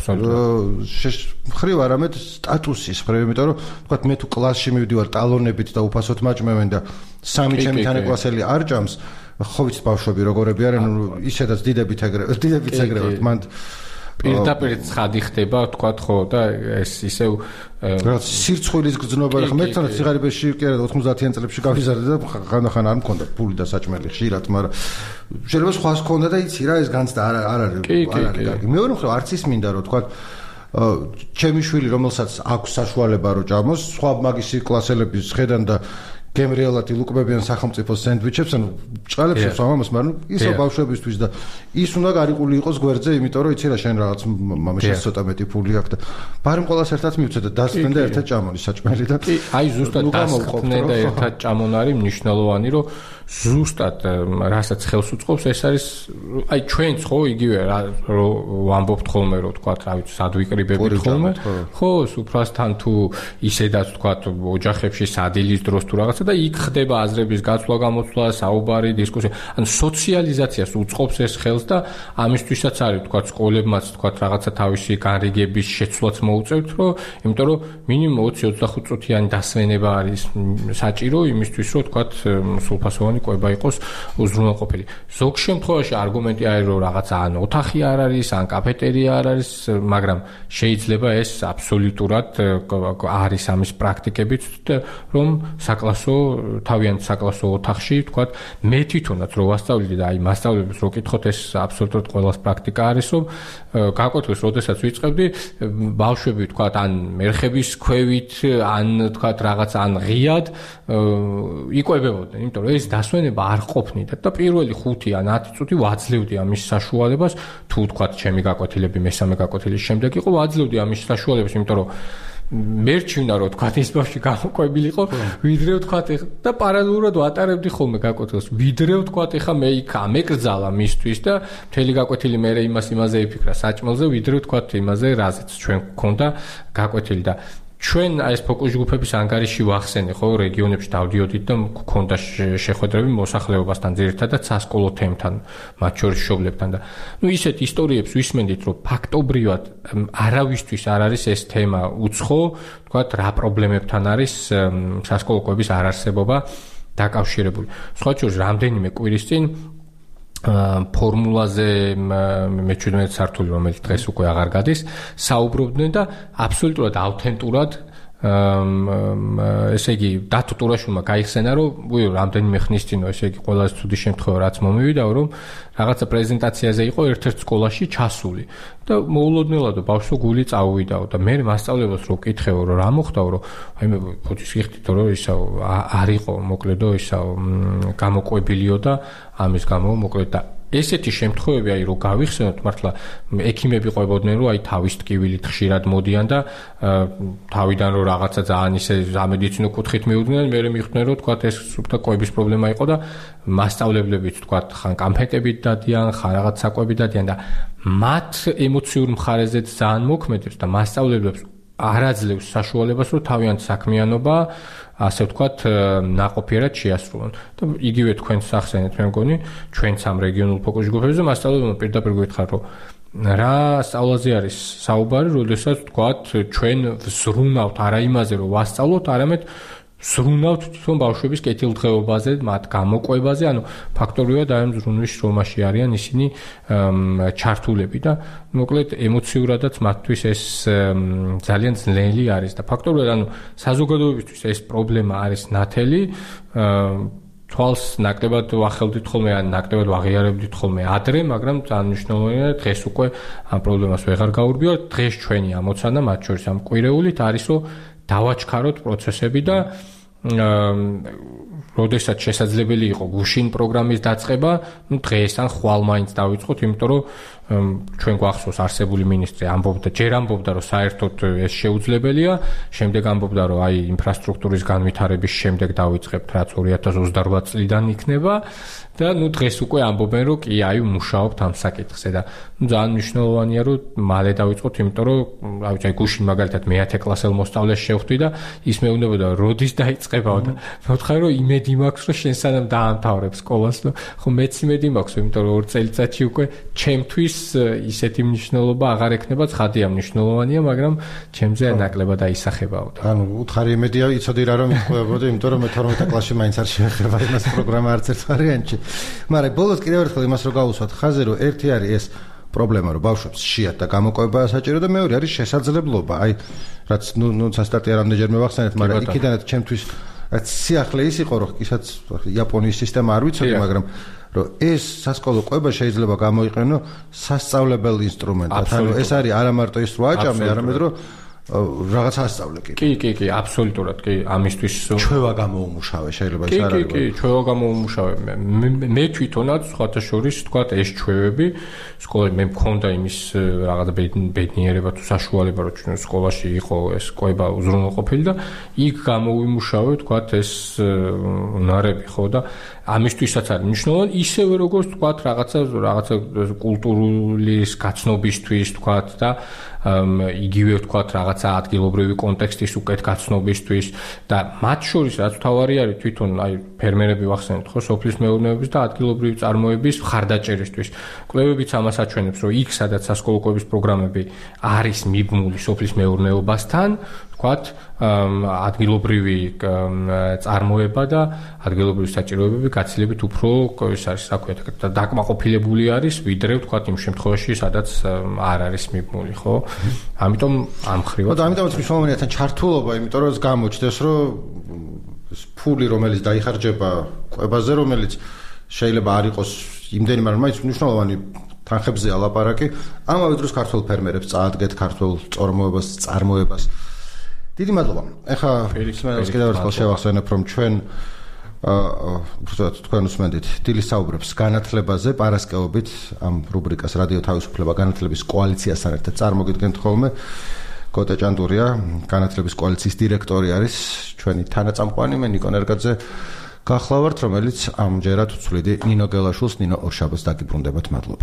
მხრივ, არამედ სტატუსის მხრივ, იმიტომ რომ ვთქვათ მე თუ კლასში მივდივარ ტალონებით და უფასოდ მაჭმევენ და სამი ჩემი თანაკლასელი არ ჭამს, ხო ვიცით ბავშვები როგორები არიან, ისედაც დიდებით ეგრევე, დიდებით ეგრევე, მანდ პირდაპირ ცხადი ხდება, ვთქვათ, ხო და ეს ისევ რაღაც სირცხვილის გრძნობა, ხა მეცნად სიღარიბეში კი არა ოცდაათიან წლებში გავიზარდე და ხანდახან არ მქონდა ფული და საჭმელი ხშირად, მაგრამ შეიძლება სხვას ჰქონდა და იცი რა ეს განცდა არ არ არის არ არის კარგი. მეორე მხრივ არც ის მინდა რომ ვთქვათ ჩემი შვილი რომელსაც აქვს საშუალება რომ ჭამოს, სხვა მაგისი კლასელების ხედან და გემრიელად ილუკბებიან სახელმწიფოს სენდვიჩებს, ანუ ჭყალებს ამას, მაგრამ ისო ბავშვებისთვის და ის უნდა გარიყული იყოს გვერდზე, იმიტომ რომ იცი რა შენ რაღაც მამაშენს ცოტა მეტი ფული აქვს და ბარემ ყოველას ერთად მივცე და დასწრენ და ერთად ჭამონი საჭმელი და კი, აი ზუსტად დასწრენ და ერთად ჭამონ არის მნიშვნელოვანი, რომ ზუსტად რასაც ხელს უწყობს, ეს არის აი ჩვენც ხო იგივე რა რომ ვამბობთ ხოლმე რომ თქვათ, რა ვიცი, სად ვიკრიბებით ხოლმე, ხო, სუფრასთან თუ ისედაც თქვათ ოჯახებში სადილის დროს თუ რაღაცა და იქ ხდება აზრების გაცვლა, გამოცვლა, საუბარი, დისკუსია. ანუ სოციალიზაციას უწყობს ეს ხელს და ამისთვისაც არის თქვათ სკოლებმაც თქვათ რაღაცა თავისი განრიგების შეცვლაც მოუწევთ, რომ იმიტომ რომ მინიმუმ ოცი ოცდახუთ წუთიანი დასვენება არის საჭირო იმისთვის, რომ თქვათ სრულფასოვანი მრავალწლოვანი კვება იყოს უზრუნველყოფილი. ზოგ შემთხვევაში არგუმენტი არის რომ რაღაცა ან ოთახი არ არის, ან კაფეტერია არ არის, მაგრამ შეიძლება ეს აბსოლუტურად არის ამის პრაქტიკებიც, რომ საკლასო თავიანთ საკლასო ოთახში, თქვათ, მე თვითონაც რო ვასწავლდი და აი მასწავლებლებს რო კითხოთ, ეს აბსოლუტურად ყველას პრაქტიკა არის, რომ გაკვეთილს როდესაც ვიწყებდი, ბავშვები, თქვათ, ან მერხების ქვევით, ან თქვათ, რაღაც ან ღიად იკვებებოდნენ, იმიტომ რომ ეს დასვენება არ ყოფნიდა და პირველი ხუთი ან ათი წუთი ვაძლევდი ამის საშუალებას, თუ თქვათ, ჩემი გაკვეთილები მესამე გაკვეთილის შემდეგ იყო, ვაძლევდი ამის საშუალებას, იმიტომ რომ მე რჩივნა რომ თქვათ ის ბავშვი გამოყვებილიყო, ვიდრე თქვათ და პარალელურად ვატარებდი ხოლმე გაკვეთილს, ვიდრე თქვათ ეხა მე იქ ამეკრძალა მისთვის და მთელი გაკვეთილი მე იმას იმაზე იფიქრა საჭმელზე, ვიდრე თქვათ იმაზე რაზეც ჩვენ გქონდა გაკვეთილი და ჩვენ ეს ფოკუს ჯგუფების ანგარიში ვახსენე ხო რეგიონებში დავდიოდით და გქონდა შეხვედრები მოსახლეობასთან ძირითადად სასკოლო თემთან მათ შორის მშობლებთან და ნუ ისეთ ისტორიებს ვისმენდით რომ ფაქტობრივად არავისთვის არ არის ეს თემა უცხო თქვათ რა პრობლემებთან არის სასკოლო კვების არარსებობა დაკავშირებული სხვა შორის რამდენიმე კვირის წინ ფორმულაზე მეჩვენეთ სართული რომელიც დღეს უკვე აღარ გადის საუბრობდნენ და აბსოლუტურად ავთენტურად ესე იგი დათო ტურაშვილმა გაიხსენა რომ უი რამდენიმე ხნის წინ ესე იგი ყველაზე ცუდი შემთხვევა რაც მომივიდაო რომ რაღაცა პრეზენტაციაზე იყო ერთ-ერთ სკოლაში ჩასული და მოულოდნელად ბავშვო გული წავიდაო და მე მასწავლებლებს რო ვკითხეო რომ რა მოხდაო რომ აი მე ფოთის გიხდით რომ ისა არ იყო მოკლედო ისა გამოყვებილიო და ამის გამო მოკლედ და ესეთი შემთხვევები აი რო გავიხსენოთ მართლა ექიმები ყვებოდნენ რომ აი თავის ტკივილით ხშირად მოდიან და თავიდან რომ რაღაცა ძალიან ისე სამედიცინო კუთხით მიუძღვნენ მე მიხვდნენ რომ თქვა ეს სუფთა ყვების პრობლემა იყო და მასწავლებლებიც თქვა ხან კამფეტებით დადიან ხან რაღაც საკვები დადიან და მათ ემოციურ მხარეზე ძალიან მოქმედებს და მასწავლებლებს არაძლევს საშუალებას რომ თავიანთ საქმიანობა ასე ვთქვათ ნაყოფიერად შეასრულონ და იგივე თქვენს ახსენეთ მე მგონი ჩვენც ამ რეგიონულ ფოკუს ჯგუფებზე მასწავლებლებმა პირდაპირ გითხართ რომ რა სწავლაზე არის საუბარი როდესაც ვთქვათ ჩვენ ვზრუნავთ არა იმაზე რომ ვასწავლოთ არამედ ზრუნავთ თვითონ ბავშვების კეთილდღეობაზე, მათ გამოყვებაზე, ანუ ფაქტორიულად აი ამ ზრუნვის შრომაში არიან ისინი ჩართულები და მოკლედ ემოციურადაც მათთვის ეს ძალიან ძნელი არის და ფაქტორიულად ანუ საზოგადოებისთვის ეს პრობლემა არის ნათელი თვალს ნაკლებად ვახელდით ხოლმე ან ნაკლებად ვაღიარებდით ხოლმე ადრე, მაგრამ ძალიან მნიშვნელოვანია დღეს უკვე ამ პრობლემას ვეღარ გაურბიოთ, დღეს ჩვენი ამოცანა მათ შორის ამ კვირეულით არის რომ დავაჩქაროთ პროცესები და როდესაც შესაძლებელი იყო გუშინ პროგრამის დაწყება, ну დღეს ან ხვალ მაინც დავიწყოთ, იმიტომ რომ ჩვენ გვახსოვს არსებული მინისტრი ამბობდა, ჯერ ამბობდა, რომ საერთოდ ეს შეუძლებელია, შემდეგ ამბობდა, რომ აი ინფრასტრუქტურის განვითარების შემდეგ დავიწყებთ, რაც ორი ათას ოცდარვაც წლიდან იქნება და ну დღეს უკვე ამბობენ, რომ კი აი მუშაობთ ამ საკითხზე და ну ძალიან მნიშვნელოვანია, რომ მალე დავიწყოთ, იმიტომ რომ რა ვიცი, აი გუშინ მაგალითად მეათე კლასელ მოსწავლეს შევხვდი და ის მეუბნებოდა, როდის დაიწყებაო და მოვთხარი, რომ იმედი მაქვს, რომ შენ სანამ დაამთავრებ სკოლას, ხო მეც იმედი მაქვს, იმიტომ რომ ორ წელიწადში უკვე ჩემთვის ისეთი მნიშვნელობა აღარ ექნება, ცხადია მნიშვნელოვანია, მაგრამ ჩემზე ნაკლებად აისახებაო. ანუ უთხარი იმედია, იცოდი რა რომ იყვებოდი, იმიტომ რომ მე თორმეტე კლასში მაინც არ შეეხება იმას პროგრამა არც ერთ ვარიანტში. მაგრამ ბოლოს კიდევ ერთხელ იმას რო გავუსვათ ხაზე, რომ ერთი არის ეს პრობლემა, რომ ბავშვებს შეათ და გამოყვება საჭირო და მეორე არის შესაძლებლობა. აი, რაც ნუ ნუ სასტარტი არ ამდენჯერ მევახსენეთ, მაგრამ იქიდანაც ჩემთვის რაც სიახლე ის იყო, რომ ისაც იაპონიის სისტემა არ ვიცოდი, მაგრამ რომ ეს სასკოლო კვება შეიძლება გამოიყენო სასწავლებელ ინსტრუმენტად. ანუ ეს არის არა მარტო ის რო აჭამე, არამედ რომ რაღაც ასწავლე კი. კი, კი, კი, აბსოლუტურად კი, ამისთვის ჩვევა გამოუმუშავე შეიძლება ეს არ არის. კი, კი, ჩვევა გამოუმუშავე. მე თვითონაც სხვათა შორის თქვა ეს ჩვევები სკოლაში მე მქონდა იმის რაღაცა ბედნიერება თუ საშუალება რომ ჩვენ სკოლაში იყო ეს კვება უზრუნველყოფილი და იქ გამოიმუშავე თქვა ეს უნარები ხო და ამისთვისაც არის მნიშვნელოვანი ისევე როგორც თქვა რაღაცა რაღაცა კულტურული გაცნობისთვის თქვა და იგივე თქვა რაღაცა ადგილობრივი კონტექსტის უკეთ გაცნობისთვის და მათ შორის რაც თავარი არის თვითონ აი ფერმერები ვახსენეთ ხო სოფლის მეურნეობის და ადგილობრივი წარმოების მხარდაჭერისთვის. კვლევებიც ამას აჩვენებს, რომ იქ სადაც სასკოლო კვების პროგრამები არის მიბმული სოფლის მეურნეობასთან, ვთქვათ, ადგილობრივი წარმოება და ადგილობრივი საჭიროებები გაცილებით უფრო ის არის, რა ქვია, დაკმაყოფილებული არის, ვიდრე ვთქვათ იმ შემთხვევაში, სადაც არ არის მიბმული, ხო? ამიტომ ამ ხრივად. და ამიტომაც მნიშვნელოვანია თან ჩართულობა, იმიტომ რომ გამოჩნდეს, რომ ფული, რომელიც დაიხარჯება კვებაზე, რომელიც შეიძლება არ იყოს იმდენი, მაგრამ მაინც მნიშვნელოვანი თანხებზეა ლაპარაკი, ამავე დროს ქართველ ფერმერებს წაადგენთ ქართულ წორმოებას, წარმოებას. დიდი მადლობა. ეხლა მსმენელს კიდევ ერთხელ შევახსენებ, რომ ჩვენ უბრალოდ თქვენ უსმენთ დილის საუბრებს განათლებაზე, პარასკევობით ამ რუბრიკას რადიო თავისუფლება განათლების კოალიციასთან ერთად წარმოგიდგენთ ხოლმე. კოტე ჭანდურია, განათლების კოალიციის დირექტორი არის, ჩვენი თანაწამყვანი, მე ნიკო ნერგაძე გახლავართ, რომელიც ამჯერად ვცვლიდი ნინო გელაშვილს, ნინო ორშაბათს დაგიბრუნდებათ, მადლობა.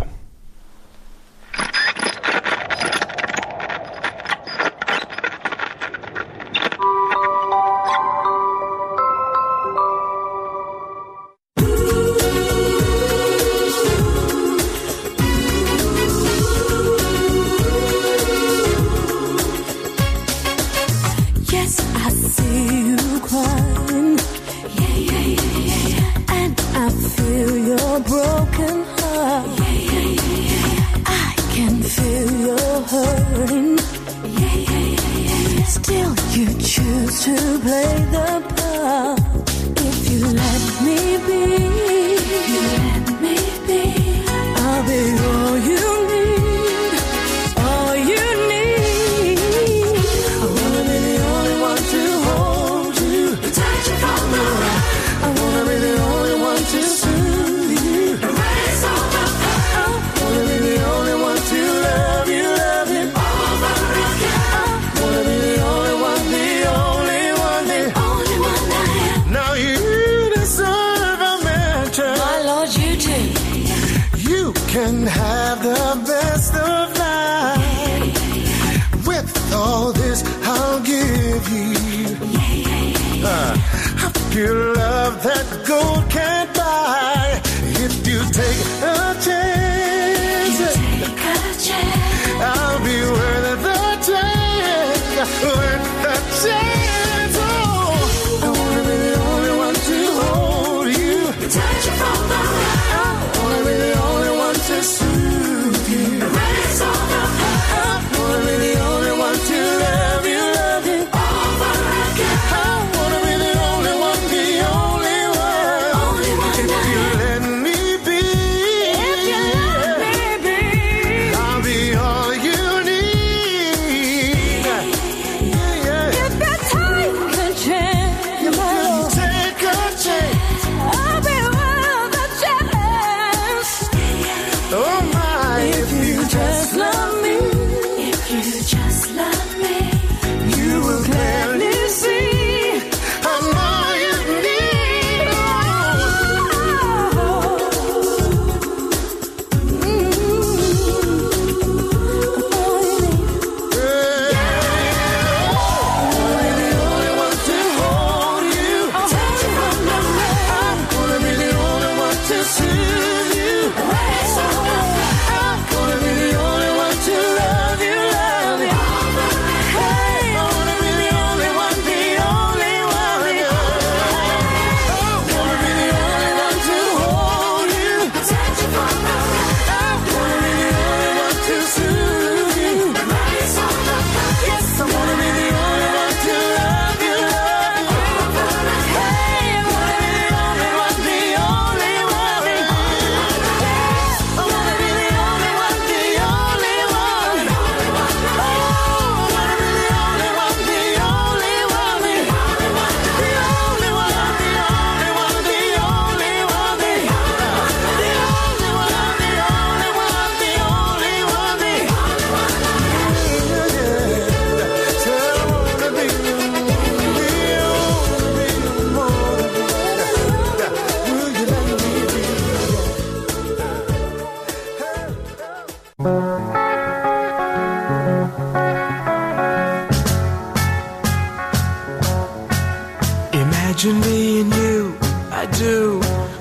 Imagine me and you, I do.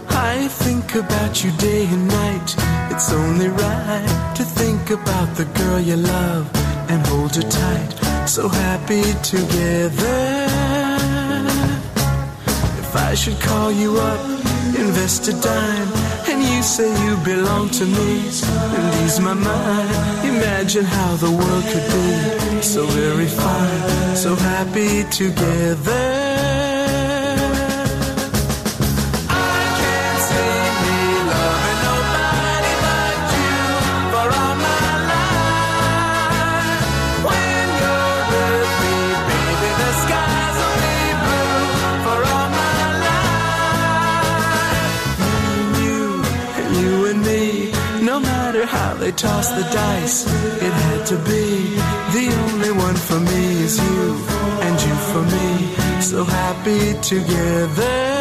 I think about you day and night. It's only right to think about the girl you love and hold her tight. so happy together. If I should call you up, invest a dime, and you say you belong to me, and ease my mind. Imagine how the world could be so very fine, so happy together. How they toss the dice, it had to be. The only one for me is you, and you for me, so happy together.